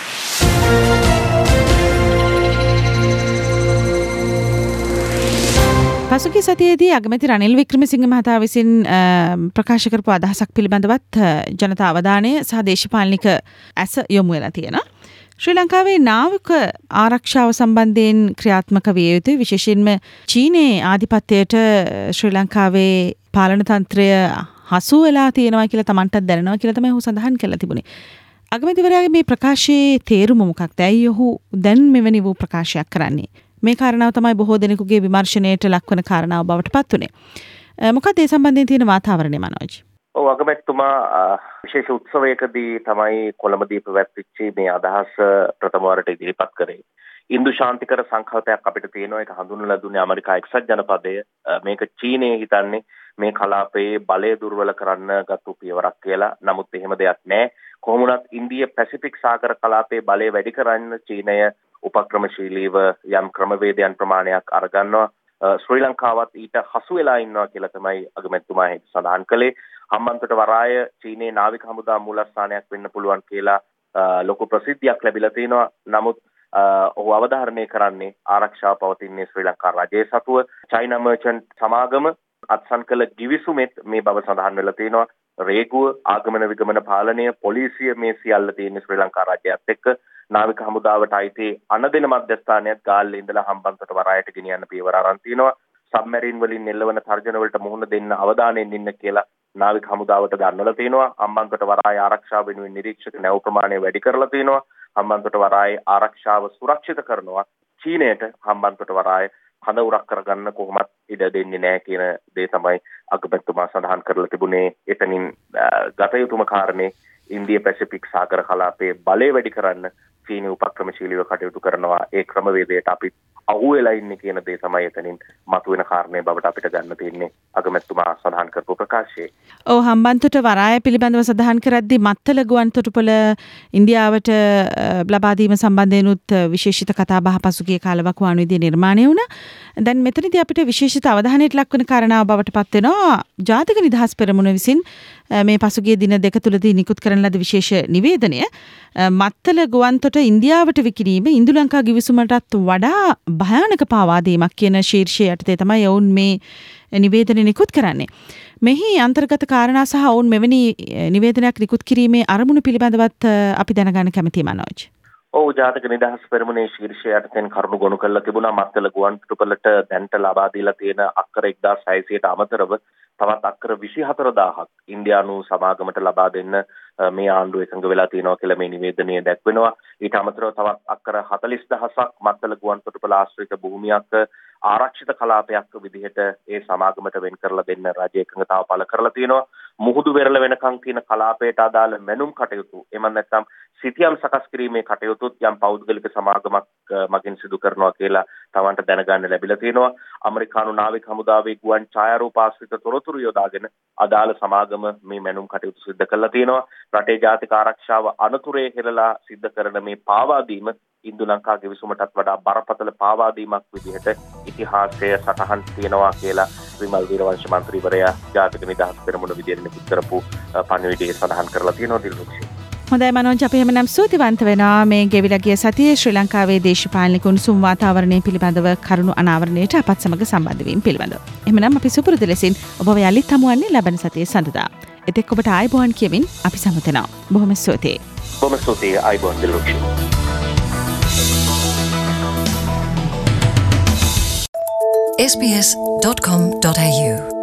පසුගිය සතියේදී අගමැති රනිල් වික්‍රමසිංහ මහතා විසින් ප්‍රකාශ කරපු අදහසක් පිළිබඳවත් ජනතා අවධානය සහ දේශපාලනික ඇස යොමු වෙලා තියෙනවා. ශ්‍රී ලංකාවේ නාවික ආරක්ෂාව සම්බන්ධයෙන් ක්‍රියාත්මක විය යුතුයි. විශේෂයෙන්ම චීනයේ ආධිපත්‍යයට ශ්‍රී ලංකාවේ පාලන තන්ත්‍රය හසු වෙලා තියෙනවා කියලා Tamanටත් දැනෙනවා කියලා තමයි ඔහු සඳහන් කරලා තිබුණේ. අගමැතිවරයාගේ මේ ප්‍රකාශයේ තේරුම මොකක්ද? ඇයි ඔහු දැන් මෙවැනි වූ ප්‍රකාශයක් කරන්නේ? මේ කාරණාව තමයි බොහෝ දෙනෙකුගේ විමර්ශනයට ලක්වන කාරණාව බවට පත් වුණේ. මොකක්ද ඒ සම්බන්ධයෙන් තියෙන වාතාවරණය මනෝජ්? ඔව් අගමැතිතුමා විශේෂ උත්සවයකදී තමයි කොළඹදී පැවැත්විච්ච මේ අදහස ප්‍රථම වරට ඉදිරිපත් කරේ. ඉන්දු ශාන්තිකර සංකල්පයක් අපිට තියෙනවා. ඒක හඳුන්වලා දුන්නේ ඇමරිකා එක්සත් ජනපදය. මේක චීනය හිතන්නේ මේ කලාපයේ බලය දුර්වල කරන්න ගත්තු පියවරක් කියලා. නමුත් එහෙම දෙයක් නැහැ. කොහොම වුණත් ඉන්දිය පැසිෆික් සාගර කලාපයේ බලය වැඩි කරන්න චීනය උපක්‍රමශීලීව යම් ක්‍රමවේදයන් ප්‍රමාණයක් අරගන්නවා. ශ්‍රී ලංකාවත් ඊට හසු වෙලා ඉන්නවා කියලා තමයි අගමැතිතුමා සඳහන් කළේ. හම්බන්තොට වරාය චීනයේ නාවික හමුදා මූලස්ථානයක් වෙන්න පුළුවන් කියලා ලොකු ප්‍රසිද්ධියක් ලැබිලා තිනවා. නමුත් ඔහු අවධාරණය කරන්නේ ආරක්ෂාව පවතින්නේ ශ්‍රී ලංකා රජයේ සතුව. චයිනා මර්චන්ට් සමාගම අත්සන් කළ ගිවිසුමෙත් මේ බව සඳහන් වෙලා තිනවා. රේගුව, ආගමන විගමන පාලනය, පොලිසිය මේ සියල්ල තියෙන්නේ ශ්‍රී ලංකා රජයත් එක්ක. නාවික හමුදාවට අයිති අනදෙන මධ්‍යස්ථානයත් ගාල්ලේ ඉඳලා හම්බන්තොට වරායට ගෙනියන්න පියවර අරන් තිනවා. සබ්මැරින් වලින් එල්ලවන තර්ජන වලට මුහුණ දෙන්න අවධානයෙන් ඉන්න කියලා නාවික හමුදාවට දන්වලා තිනවා. හම්බන්තොට වරාය ආරක්ෂාව වෙනුවෙන් නිරීක්ෂක නැව් ප්‍රමාණය වැඩි කරලා තිනවා. හම්බන්තොට වරාය ආරක්ෂාව සුරක්ෂිත කරනවා. චීනයට හම්බන්තොට වරාය හඳ උරක් කරගන්න කොහොමත් ඉඩ දෙන්නේ නැහැ කියන දේ තමයි අගමැතිතුමා සඳහන් කරලා තිබුණේ. එතනින් ගත යුතුම කාරණේ ඉන්දිය පැසිෆික් සාගර කලාපයේ බලය වැඩි කරන්න චීන උපක්‍රමශීලීව කටයුතු කරනවා. ඒ ක්‍රමවේදයට අපි අහු වෙලා ඉන්නේ කියන දේ තමයි එතනින් මතුවෙන කාරණේ බවට අපිට ගන්න තියෙන්නේ අගමැතිතුමා සඳහන් කරපු ප්‍රකාශයේ. ඔව් හම්බන්තොට වරාය පිළිබඳව සඳහන් කරද්දී මත්තල ගුවන් තොටුපළ ඉන්දියාවට ලබා දීම සම්බන්ධයෙන්ුත් විශේෂිත කතා බහ පසුගිය කාලවකවානුවේදී නිර්මාණය වුණා. දැන් මෙතනදී අපිට විශේෂිත අවධානයට ලක්වන කාරණාව බවට පත් වෙනවා ජාතික නිදහස් පෙරමුණ විසින් මේ පසුගිය දින දෙක තුලදී නිකුත් කරන ලද විශේෂ නිවේදනය මත්තල ගුවන්තොට ඉන්දියාවට විකිණීම ඉන්දු ලංකා ගිවිසුමටත් වඩා භයානක පාවාදීමක් කියන ශීර්ෂය යටතේ තමයි ඔවුන් මේ නිවේදනය නිකුත් කරන්නේ. මෙහි අන්තර්ගත කාරණා සහ ඔවුන් මෙවැනි නිවේදනයක් නිකුත් කිරීමේ අරමුණු පිළිබඳවත් අපි දැනගන්න කැමතියි මනෝජ්. ඔව් ජාතික නිදහස් පෙරමුණේ ශීර්ෂය යටතෙන් කරුණු ගොනු කරලා තිබුණා. මත්තල ගුවන්තොටුපළට දැන්ට ලබා දීලා තියෙන අක්කර එක්දාස් හයසියයට අමතරව තවත් අක්කර විසිහතර දාහක් ඉන්දියානු සමාගමට ලබා දෙන්න මේ ආණ්ඩුව එකඟ වෙලා තියෙනවා කියලා මේ නිවේදනයේ දැක්වෙනවා. ඊට අමතරව තවත් අක්කර හතළිස් දහසක් මත්තල ගුවන්තොටුපළ ආශ්‍රිත භූමියක් ආරක්ෂිත කලාපයක් විදිහට ඒ සමාගමට වෙන් කරලා දෙන්න රජය එකඟතාව පළ කරලා තියෙනවා. මුහුදු වෙරළ වෙනකන් තියෙන කලාපයට අදාළ මැනුම් කටයුතු එමන් නැත්නම් සිතියම් සකස් කිරීමේ කටයුතුත් යම් පෞද්ගලික සමාගමක් මගින් සිදු කරනවා කියලා තවන්ට දැනගන්න ලැබිලා තියෙනවා. ඇමරිකානු නාවික හමුදාවේ ගුවන් ඡායාරූප ආශ්‍රිත තොරතුරු යොදාගෙන අදාළ සමාගම මේ මැනුම් කටයුතු සිදු කරලා තියෙනවා. රටේ ජාතික ආරක්ෂාව අනතුරේ හෙළලා සිද්ධ කරන මේ පාවාදීම ඉන්දු ලංකා ගිවිසුමටත් වඩා බරපතල පාවාදීමක් විදිහට ඉතිහාසය සටහන් තියෙනවා කියලා විමල් වීරවංශ මන්ත්‍රීවරයා ජාතික නිදහස් පෙරමුණ විදිහට නිකුත් කරපු පණිවිඩයේ සඳහන් කරලා තියෙනවා. දිල්රුක්ෂි. හොඳයි මනෝජ්, අපි එහෙමනම් ස්තුතිවන්ත වෙනවා මේ ගෙවිලා ගිය සතියේ ශ්‍රී ලංකාවේ දේශපාලනික උණුසුම් වාතාවරණය පිළිබඳව කරුණු අනාවරණයට අපත් සමග සම්බන්ධ වීම පිළිබඳව. එහෙමනම් අපි සුපුරුදු ලෙසින් ඔබව යලිත් හමුවන්නේ ලබන සතියේ සඳුදා. එතෙක් ඔබට ආයුබෝවන් කියමින් අපි සමුදෙනවා. බොහොම ස්තුතියි. බොහොම ස්තුතියි. ආයුබෝවන් Dilrukshi. S B S dot com dot A U